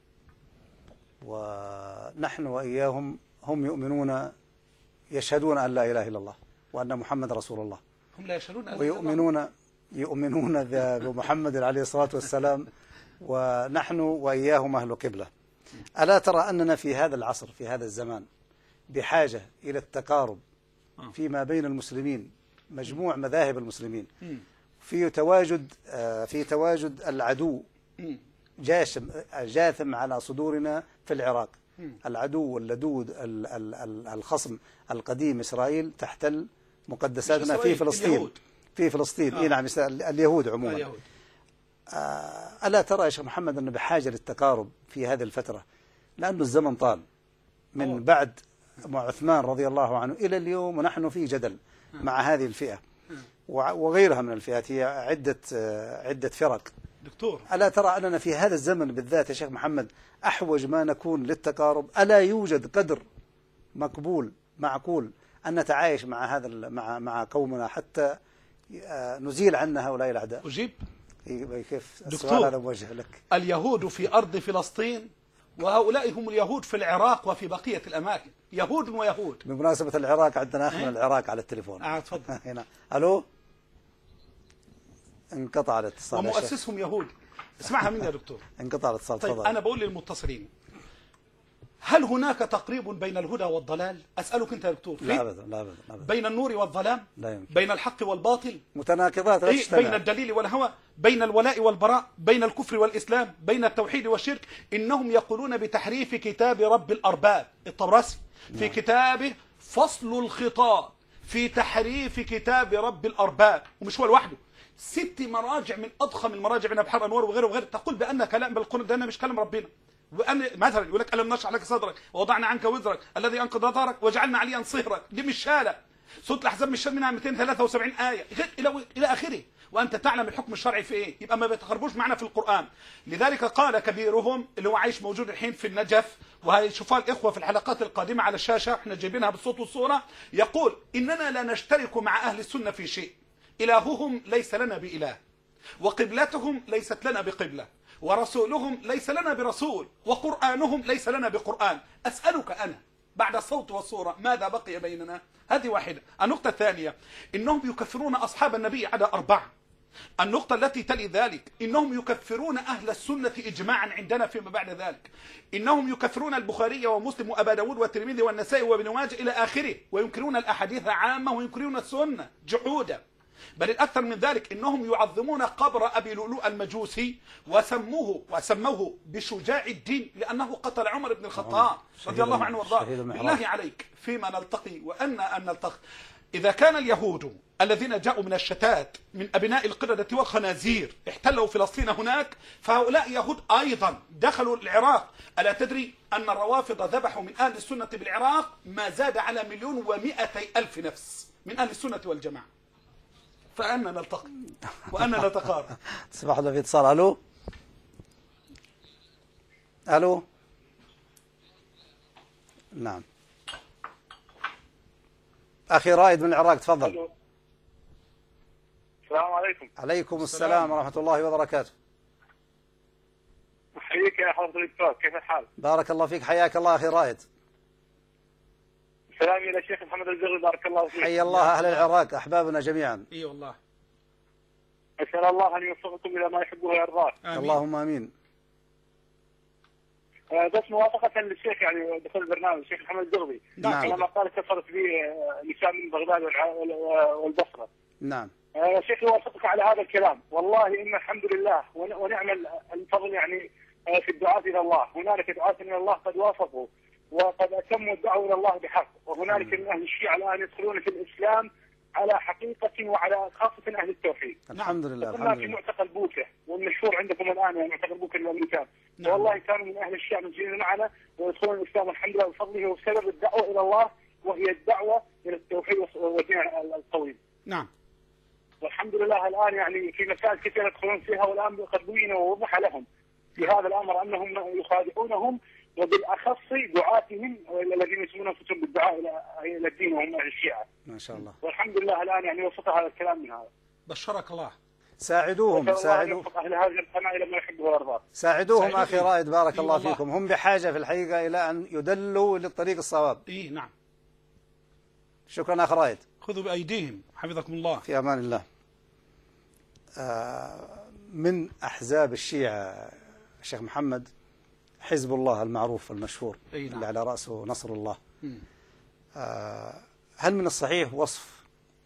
ونحن وإياهم هم يؤمنون يشهدون أن لا إله إلا الله وأن محمد رسول الله. هم لا يشهدون ويؤمنون بمحمد عليه الصلاة والسلام، ونحن وإياهم أهل قبلة. ألا ترى أننا في هذا العصر في هذا الزمان بحاجة إلى التقارب فيما بين المسلمين، مجموع مذاهب المسلمين، في تواجد العدو جاثم على صدورنا في العراق، العدو اللدود الخصم القديم إسرائيل تحتل مقدساتنا في فلسطين. إيه نعم، اليهود عموما. ألا ترى يا شيخ محمد أنه بحاجة للتقارب في هذه الفترة، لأنه الزمن طال من بعد مع عثمان رضي الله عنه إلى اليوم، ونحن في جدل مع هذه الفئة وغيرها من الفئات، هي عدة فرق. دكتور، ألا ترى أننا في هذا الزمن بالذات يا شيخ محمد أحوج ما نكون للتقارب؟ ألا يوجد قدر مقبول معقول أن نتعايش مع هذا مع قومنا حتى نزيل عنا هؤلاء الأعداء؟ أجيب. كيف السؤال هذا موجه لك؟ اليهود في أرض فلسطين، وهؤلاء هم اليهود في العراق وفي بقية الأماكن، يهود ويهود. بمناسبة العراق عندنا أخ من العراق على التليفون. تفضل. هنا. ألو. انقطع الاتصال. ومؤسسهم يهودي. اسمعها مني يا دكتور. انقطع الاتصال. طيب تفضل. أنا بقول للمتصلين، هل هناك تقريب بين الهدى والضلال؟ أسألك أنت يا دكتور. لا أبدا لا أبدا. بين النور والظلام؟ لا يمكن. بين الحق والباطل؟ متناقضات لا تجتمع. بين الدليل والهوى؟ بين الولاء والبراء؟ بين الكفر والإسلام؟ بين التوحيد والشرك؟ إنهم يقولون بتحريف كتاب رب الأرباب الطبرسي في كتابه فصل الخطاب في تحريف كتاب رب الأرباب، ومش هو لوحده، 6 مراجع من أضخم المراجع من أبحار الأنوار وغيره تقول بأن كلام بالقرآن ده مش كلام ربنا. وأن مثلا يقول لك ألم نشرح لك صدرك ووضعنا عنك وزرك الذي أنقض ظهرك وجعلنا عليا صهرك، دي مش شالة. سورة الأحزاب مش شال منها 273 آية إلى آخره. وأنت تعلم الحكم الشرعي في إيه؟ يبقى ما بيتقربوش معنا في القرآن. لذلك قال كبيرهم اللي هو عايش موجود الحين في النجف، وهيشوفها الإخوة في الحلقات القادمة على الشاشة، احنا جايبينها بالصوت والصورة، يقول إننا لا نشترك مع أهل السنة في شيء. إلههم ليس لنا بإله، وقبلتهم ليست لنا بقبلة، ورسولهم ليس لنا برسول، وقرآنهم ليس لنا بقرآن. أسألك أنا بعد الصوت والصورة ماذا بقي بيننا؟ هذه واحدة. النقطة الثانية إنهم يكفرون أصحاب النبي على 4. النقطة التي تلي ذلك إنهم يكفرون أهل السنة إجماعا عندنا فيما بعد ذلك. إنهم يكفرون البخاري ومسلم وأبا داود والترمذي والنسائي وابن ماجه إلى آخره، وينكرون الأحاديث عامة وينكرون السنة جحودا. بل الأكثر من ذلك إنهم يعظمون قبر أبي لؤلؤ المجوسي وسموه بشجاع الدين لأنه قتل عمر بن الخطاب رضي الله عنه وارضاه. بالله عليك فيما نلتقي وأن نلتقي، إذا كان اليهود الذين جاءوا من الشتات من أبناء القردة والخنازير احتلوا فلسطين هناك، فهؤلاء يهود أيضا دخلوا العراق. ألا تدري أن الروافض ذبحوا من أهل السنة بالعراق ما زاد على 1,200,000 نفس من أهل السنة والجماعة. فأنا نلتقي وأنا نتقارب. تسمح لنا في اتصال. ألو ألو. نعم أخي رائد من العراق، تفضل. السلام عليكم. عليكم السلام ورحمة الله وبركاته. أحييك يا حضرة الدكتور، كيف الحال؟ بارك الله فيك، حياك الله أخي رائد. سلامي إلى الشيخ محمد الزغري، بارك الله فيك. حي الله أهل العراق أحبابنا جميعا. إي والله. أسأل الله أن يوفقكم إلى ما يحبه ويرضاه. اللهم آمين. بس موافقة للشيخ يعني دخل البرنامج الشيخ محمد الزغري. نعم. لما قال كفرت به نساء من بغداد والبصرة. نعم. شيخ يوافقك على هذا الكلام، والله إن الحمد لله ونعم الفضل يعني في الدعاة إلى الله. هنالك دعاة إلى الله قد وافقوا وقد أتموا الدعوة إلى الله بحق، وهنالك من أهل الشيعة الآن يدخلون في الإسلام على حقيقة وعلى خاصة أهل التوحيد. الحمد لله. كنا في معتقل بوكة والمشهور عندكم الآن يعني معتقل بوكة الأمريكان. والله كانوا من أهل الشيعة مسجلين معنا ويدخلون الإسلام الحمد لله بفضله وسبب الدعوة إلى الله، وهي الدعوة إلى التوحيد والدين القويم. نعم. والحمد لله الآن يعني في مسائل كثيرة يدخلون فيها، والآن قد بين ووضح لهم في هذا الأمر أنهم يخادعونهم، وبالأخص دعاتهم الذين يسمونهم فتن بالدعاء إلى الدين وهم أهل الشيعة. ما شاء الله. والحمد لله الآن يعني وصف هذا الكلام من هذا. بشرك الله. ساعدوهم أهل هذه القناة إلى ما يحب ويرضاه. ساعدوهم أخي رائد، بارك الله فيكم. هم بحاجة في الحقيقة إلى أن يدلوا للطريق الصواب. إيه نعم. شكرا أخي رائد. خذوا بأيديهم حفظكم الله. في أمان الله. من أحزاب الشيعة الشيخ محمد حزب الله المعروف المشهور اللي على رأسه نصر الله. هل من الصحيح وصف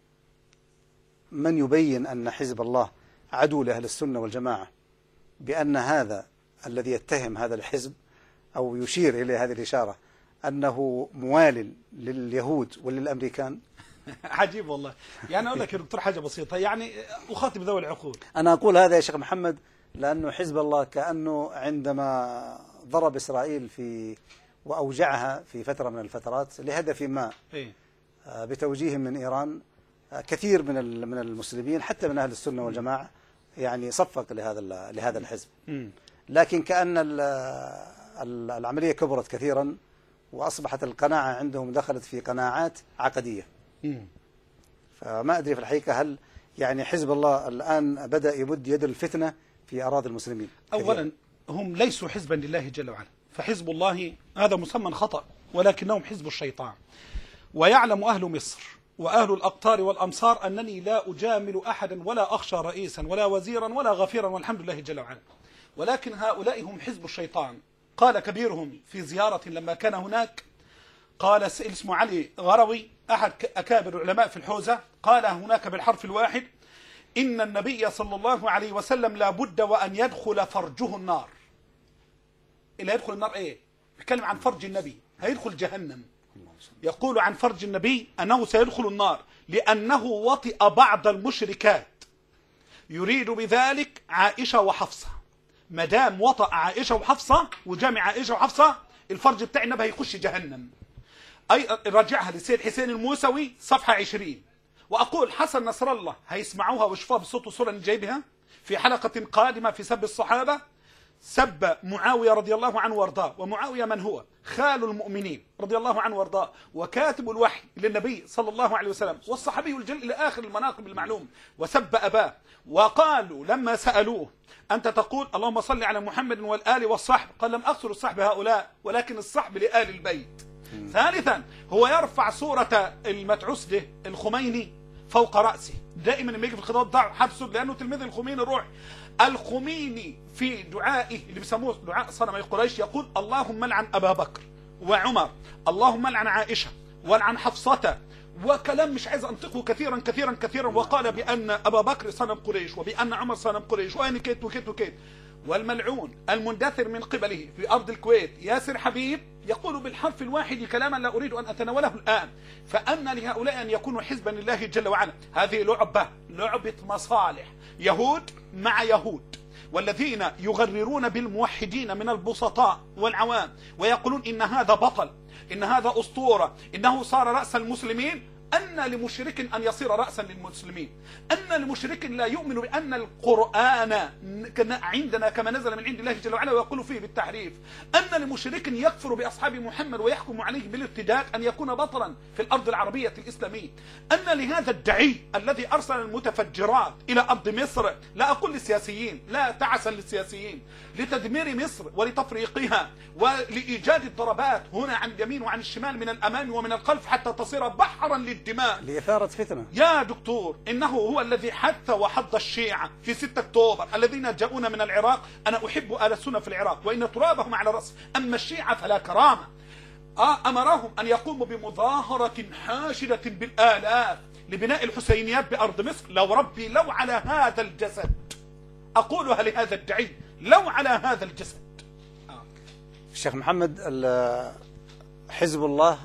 من يبين أن حزب الله عدو لأهل السنة والجماعة بأن هذا الذي يتهم هذا الحزب أو يشير إلى هذه الإشارة أنه موال لليهود وللأمريكان؟ عجيب والله. يعني أقول لك يا دكتور حاجة بسيطة، يعني أخاطب ذوي العقول. أنا أقول هذا يا شيخ محمد لأنه حزب الله كأنه عندما ضرب إسرائيل وأوجعها في فترة من الفترات لهدف ما بتوجيه من إيران، كثير من المسلمين حتى من أهل السنة والجماعة يعني صفق لهذا الحزب. لكن كأن العملية كبرت كثيرا وأصبحت القناعة عندهم دخلت في قناعات عقدية. فما أدري في الحقيقة هل يعني حزب الله الآن بدأ يمد يد الفتنة في أراضي المسلمين؟ أولا هم ليسوا حزبا لله جل وعلا، فحزب الله هذا مسمى خطأ، ولكنهم حزب الشيطان. ويعلم أهل مصر وأهل الأقطار والأمصار أنني لا أجامل أحدا ولا أخشى رئيسا ولا وزيرا ولا غفيرا والحمد لله جل وعلا، ولكن هؤلاء هم حزب الشيطان. قال كبيرهم في زيارة لما كان هناك، قال اسمه علي غروي أحد أكابر العلماء في الحوزة، قال هناك بالحرف الواحد: إن النبي صلى الله عليه وسلم لا بد وأن يدخل فرجه النار. إلا يدخل النار إيه؟ يتكلم عن فرج النبي، هيدخل جهنم. يقول عن فرج النبي أنه سيدخل النار لأنه وطئ بعض المشركات، يريد بذلك عائشة وحفصة. مدام وطأ عائشة وحفصة وجامع عائشة وحفصة، الفرج بتاع النبي هيخش جهنم. أي رجعها للسيد حسين الموسوي صفحة 20. وأقول حسن نصر الله هيسمعوها ويشوفوها بالصوت والصورة اللي جايبها في حلقة قادمة في سب الصحابة. سب معاوية رضي الله عنه وارضاه، ومعاوية من هو؟ خال المؤمنين رضي الله عنه وارضاه، وكاتب الوحي للنبي صلى الله عليه وسلم، والصحابي الجليل إلى آخر المناقب المعلوم. وسب أباه، وقالوا لما سألوه: أنت تقول اللهم صل على محمد والآل والصحب، قال لم أقصد الصحب هؤلاء ولكن الصحب لآل البيت. ثالثا هو يرفع صورة المتعوس ده الخميني فوق رأسه، دائما لما يجي في الخطاب ضع حبسه لأنه تلميذ الخميني الروحي. الخميني في دعائه اللي بيسموه دعاء صنمي قريش يقول: اللهم لعن أبا بكر وعمر، اللهم لعن عائشة ولعن حفصة، وكلام مش عايز أنطقه كثيرا كثيرا كثيرا. وقال بأن أبا بكر صنم قريش وبأن عمر صنم قريش وأنا كيت وكيت وكيت. والملعون المندثر من قبله في أرض الكويت ياسر حبيب يقول بالحرف الواحد كلاما لا أريد أن أتناوله الآن: فأن لهؤلاء أن يكونوا حزبا لله جل وعلا. هذه لعبة مصالح، يهود مع يهود، والذين يغررون بالموحدين من البسطاء والعوام ويقولون إن هذا بطل، إن هذا أسطورة، إنه صار رأس المسلمين. أن لمشرك أن يصير رأسا للمسلمين، أن لمشرك لا يؤمن بأن القرآن عندنا كما نزل من عند الله جل وعلا ويقول فيه بالتحريف، أن لمشرك يكفر بأصحاب محمد ويحكم عليه بالارتداد أن يكون بطلا في الأرض العربية الإسلامية. أن لهذا الدعي الذي أرسل المتفجرات إلى أرض مصر، لا أقول للسياسيين، لا تعسا للسياسيين، لتدمير مصر ولتفريقها ولإيجاد الضربات هنا عن اليمين وعن الشمال من الأمام ومن الخلف حتى تصير بحرا للدماء لإثارة فتنة. يا دكتور إنه هو الذي حث وحض الشيعة في 6 أكتوبر الذين جاءون من العراق. أنا أحب آل السنة في العراق وإن ترابهم على رأس، أما الشيعة فلا كرامة. أمرهم أن يقوموا بمظاهرة حاشدة بالآلاف لبناء الحسينيات بأرض مصر. لو ربي لو على هذا الجسد، أقولها لهذا الدعي، لو على هذا الجسد. الشيخ محمد، حزب الله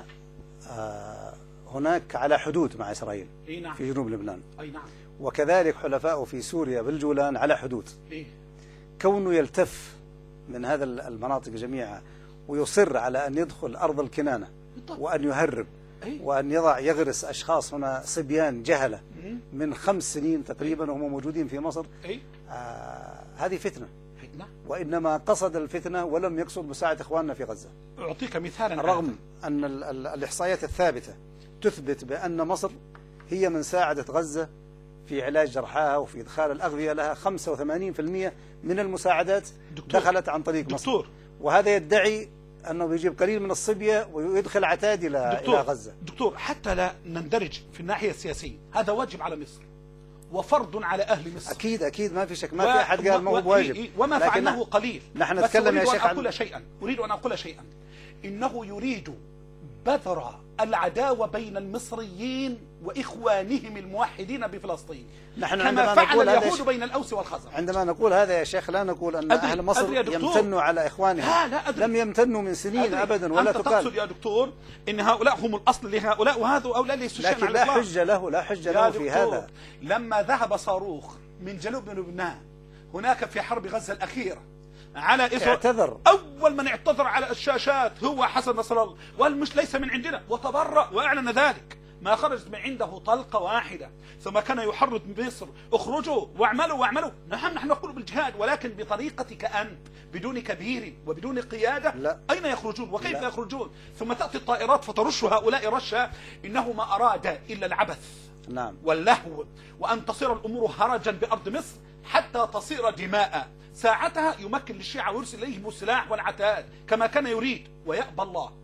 هناك على حدود مع إسرائيل نعم. في جنوب لبنان، نعم. وكذلك حلفاءه في سوريا بالجولان على حدود. كونه يلتف من هذا المناطق جميعها ويصر على أن يدخل أرض الكنانة وأن يهرب وأن يغرس أشخاص هنا صبيان جهلة من 5 سنين تقريبا وهم موجودين في مصر. هذه فتنة، وإنما قصد الفتنة ولم يقصد مساعدة إخواننا في غزة. أعطيك مثالا، رغم أن الإحصائيات الثابتة تثبت بأن مصر هي من ساعدت غزة في علاج جرحاها وفي إدخال الأغذية لها. 85% من المساعدات دخلت عن طريق مصر، وهذا يدعي أنه بيجيب قليل من الصبية ويدخل عتاد إلى غزة. دكتور، حتى لا نندرج في الناحية السياسية، هذا واجب على مصر وفرض على أهل مصر. أكيد ما في شك، ما في أحد قال ما هو بواجب، وما فعلناه قليل. نحن نتكلم يا شيخ أريد أن أقول شيئا. إنه يريد بذر العداوة بين المصريين وإخوانهم الموحدين بفلسطين، كما فعل اليهود بين الأوس والخزرج. عندما نقول هذا يا شيخ لا نقول أن أهل مصر يمتنوا على إخوانهم، لم يمتنوا من سنين أبدا ولا تقال. أنت تقصد يا دكتور إن هؤلاء هم الأصل لهؤلاء وهؤلاء ليسوا شيئا على الإطلاق. لكن لا حجة له في هذا. لما ذهب صاروخ من جنوب لبنان هناك في حرب غزة الأخيرة على اعتذر، أول من اعتذر على الشاشات هو حسن نصر الله، والمش ليس من عندنا، وتبرأ وأعلن ذلك. ما خرج من عنده طلقة واحدة، ثم كان يحرض مصر: اخرجوا واعملوا. نعم، نحن نقول بالجهاد، ولكن بطريقتك أنت بدون كبير وبدون قيادة. لا. أين يخرجون وكيف يخرجون؟ ثم تأتي الطائرات فترش هؤلاء رشا. إنه ما أراد إلا العبث واللهو، وأن تصير الأمور هرجا بأرض مصر حتى تصير دماء. ساعتها يمكن للشيعة ويرسل إليهم السلاح والعتاد كما كان يريد، ويأبى الله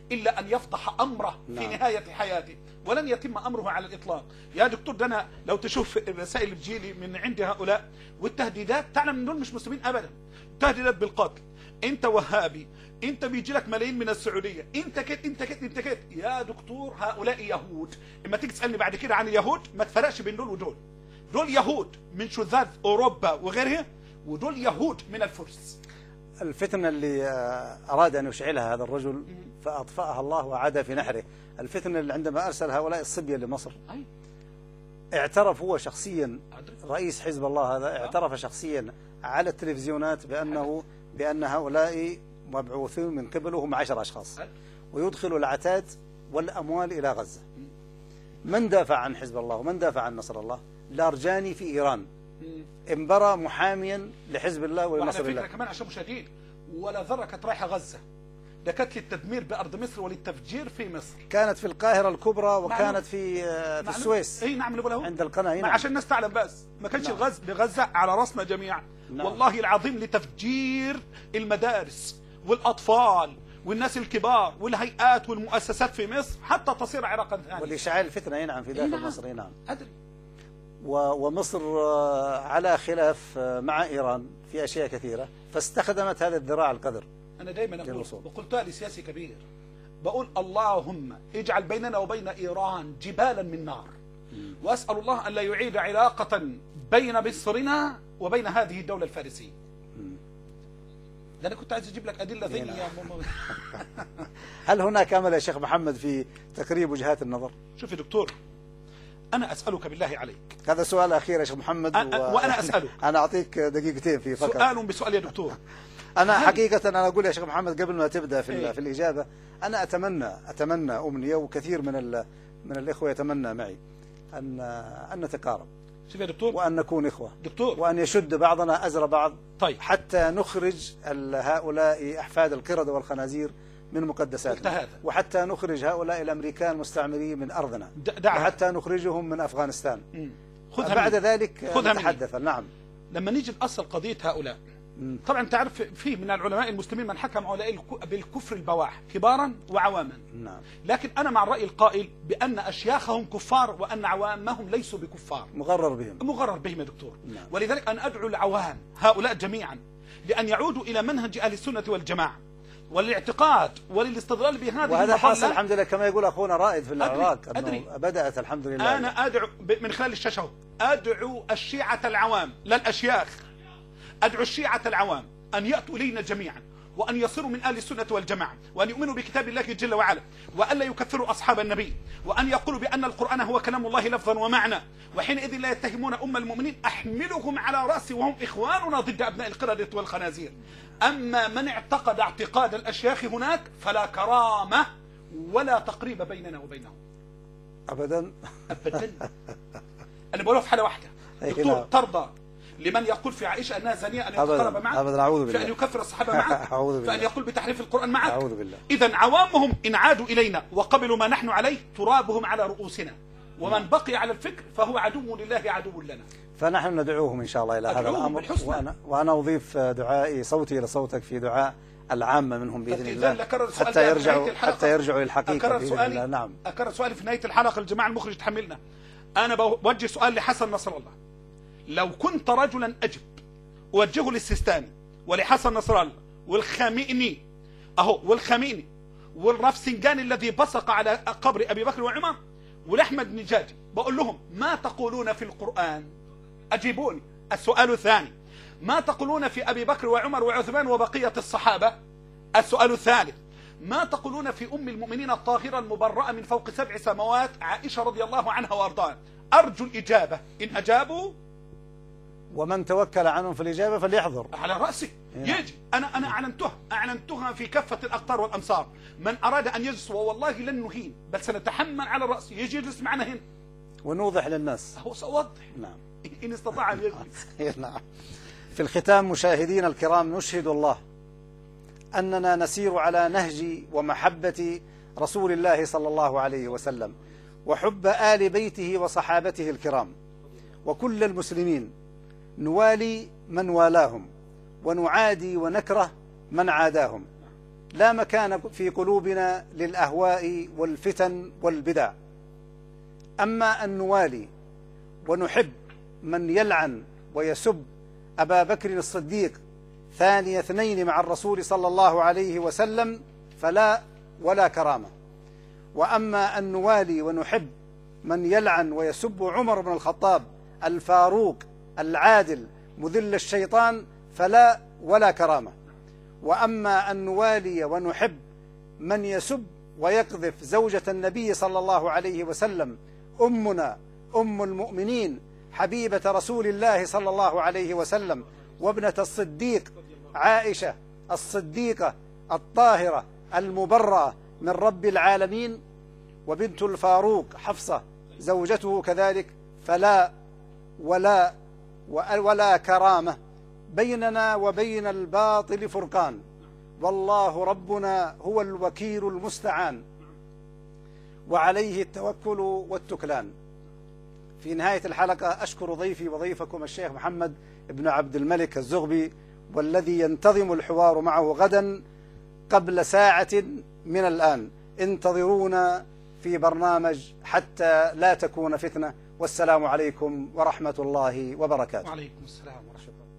إلا أن يفضح أمره في نهاية حياته، ولن يتم أمره على الإطلاق. يا دكتور، ده أنا لو تشوف الرسائل اللي بتجيلي من عند هؤلاء والتهديدات، تعلم ان دول مش مسلمين أبدا. تهديدات بالقتل، أنت وهابي، أنت بيجي لك ملايين من السعودية، أنت كده أنت كده أنت كده. يا دكتور، هؤلاء يهود. اما تيجي تسألني بعد كده عن اليهود، ما تفرقش بين دول ودول. دول يهود من شذاذ أوروبا وغيرها، ودول يهود من الفرس. الفتنة اللي أراد أن يشعلها هذا الرجل فأطفأها الله وعاد في نحره. الفتنة اللي عندما أرسل هؤلاء الصبية لمصر، اعترف هو شخصيا، رئيس حزب الله هذا اعترف شخصيا على التلفزيونات بأن هؤلاء مبعوثون من قبله هم 10 أشخاص، ويدخل العتاد والأموال إلى غزة. من دافع عن حزب الله ومن دافع عن نصر الله؟ لارجاني في إيران انبرى محاميا لحزب الله ولنصر الله. وعلى فكرة كمان عشان مشاهدين، ولا ذرة كانت رايحة غزة، ده كانت للتدمير بأرض مصر وللتفجير في مصر. كانت في القاهرة الكبرى وكانت في السويس. اي نعم، عند القناة. عشان الناس تعلم بس، ما كانش الغزو بغزة على راسنا جميعا. والله العظيم لتفجير المدارس والأطفال والناس الكبار والهيئات والمؤسسات في مصر حتى تصير عراقا ثانية. والإشعال الفتنة ينعم في داخل مصر. ينعم. أدري. ومصر على خلاف مع إيران في أشياء كثيرة، فاستخدمت هذا الذراع القدر. أنا دائما أقول، وقلتها لسياسي كبير، بقول اللهم اجعل بيننا وبين إيران جبالا من نار، وأسأل الله أن لا يعيد علاقة بين مصرنا وبين هذه الدولة الفارسية. ده أنا كنت عايز أجيب لك أدلة ثانية. هل هناك أمل يا شيخ محمد في تقريب وجهات النظر؟ شوف يا دكتور، أنا أسألك بالله عليك، هذا سؤال أخير يا شيخ محمد، وأنا أسأله. أنا أعطيك دقيقتين في فقط. سؤال بسؤال يا دكتور. أنا حقيقة أنا أقول يا شيخ محمد قبل ما تبدأ في الإجابة، أنا أتمنى أمنية، وكثير من الإخوة يتمنى معي أن نتقارب. شوف يا دكتور، وأن نكون إخوة دكتور، وأن يشد بعضنا أزر بعض. طيب. حتى نخرج هؤلاء أحفاد القردة والخنازير من مقدساتنا، وحتى نخرج هؤلاء الأمريكان المستعمرين من أرضنا، وحتى نخرجهم من أفغانستان. بعد ذلك نتحدث. نعم. لما نيجي نأصل قضية هؤلاء، طبعا تعرف في من العلماء المسلمين من حكم هؤلاء بالكفر البواح كبارا وعواما. نعم. لكن أنا مع الرأي القائل بأن أشياخهم كفار وأن عوامهم ليسوا بكفار. مغرر بهم يا دكتور. نعم. ولذلك أنا أدعو العوام هؤلاء جميعا لأن يعودوا إلى منهج أهل السنة والجماعة والاعتقاد وللاستدلال بهذه. وهذا حاصل الحمد لله كما يقول أخونا رائد في العراق. أدري. بدأت الحمد لله. أنا أدعو من خلال الشاشة، أدعو الشيعة العوام لا الأشياخ، أدعو الشيعة العوام أن يأتوا إلينا جميعا، وأن يصيروا من أهل السنة والجماعة، وأن يؤمنوا بكتاب الله جل وعلا، وأن لا يكفروا أصحاب النبي، وأن يقولوا بأن القرآن هو كلام الله لفظا ومعنى، وحينئذ لا يتهمون المؤمنين. أحملهم على رأسي وهم إخواننا ضد أبناء القردة والخنازير. أما من اعتقد اعتقاد الأشياخ هناك فلا كرامة ولا تقريب بيننا وبينهم أبدا. أنا بقولها في حالة واحدة. دكتور، ترضى لمن يقول في عائشة أنها زانية أن يتقرب معك؟ أبدا. أعوذ بالله. فأن يكفر الصحابة معك؟ فأن يقول بتحريف القرآن معك؟ أعوذ بالله. إذن عوامهم إن عادوا إلينا وقبلوا ما نحن عليه ترابهم على رؤوسنا، ومن بقي على الفكر فهو عدو لله عدو لنا. فنحن ندعوهم إن شاء الله إلى هذا الأمر، وأنا أضيف دعائي صوتي إلى صوتك في دعاء العامة منهم بإذن الله حتى يرجعوا للحقيقة بإذن الله. نعم. أكرر سؤالي في نهاية الحلقة، الجماعة المخرج تحملنا. أنا بوجه سؤال لحسن نصر الله، لو كنت رجلا أجب أوجهه للسيستاني ولحسن نصر الله والخامئني والخامئني والرفسنجاني الذي بصق على قبر أبي بكر وعمر والأحمد نجاجي، بقول لهم ما تقولون في القرآن؟ أجيبوني. السؤال الثاني، ما تقولون في أبي بكر وعمر وعثمان وبقية الصحابة؟ السؤال الثالث، ما تقولون في أم المؤمنين الطاهرة المبرأة من فوق 7 سماوات عائشة رضي الله عنها وأرضاها؟ أرجو الإجابة. إن أجابوا، ومن توكل عنهم في الإجابة فليحضر على رأسي. يجي أنا أعلنتها في كافة الأقطار والأمصار. من أراد أن يجلس والله لن نهين، بل سنتحمل على رأسي، يجي يجلس معنا هنا ونوضح للناس. هو سأوضح. نعم. إن استطاع أن يجلس. نعم. في الختام مشاهدينا الكرام، نشهد الله أننا نسير على نهج ومحبة رسول الله صلى الله عليه وسلم، وحب آل بيته وصحابته الكرام، وكل المسلمين نوالي من والاهم ونعادي ونكره من عاداهم، لا مكان في قلوبنا للأهواء والفتن والبدع. أما أن نوالي ونحب من يلعن ويسب أبا بكر الصديق ثاني اثنين مع الرسول صلى الله عليه وسلم فلا ولا كرامة. وأما أن نوالي ونحب من يلعن ويسب عمر بن الخطاب الفاروق العادل مذل الشيطان فلا ولا كرامة. وأما أن نوالي ونحب من يسب ويقذف زوجة النبي صلى الله عليه وسلم أمنا أم المؤمنين حبيبة رسول الله صلى الله عليه وسلم وابنة الصديق عائشة الصديقة الطاهرة المبرأة من رب العالمين وبنت الفاروق حفصة زوجته كذلك فلا ولا كرامة. بيننا وبين الباطل فرقان، والله ربنا هو الوكيل المستعان وعليه التوكل والتكلان. في نهاية الحلقة أشكر ضيفي وضيفكم الشيخ محمد بن عبد الملك الزغبي، والذي ينتظم الحوار معه غدا قبل ساعة من الآن. انتظرونا في برنامج حتى لا تكون فتنة. والسلام عليكم ورحمة الله وبركاته. وعليكم السلام ورحمة الله.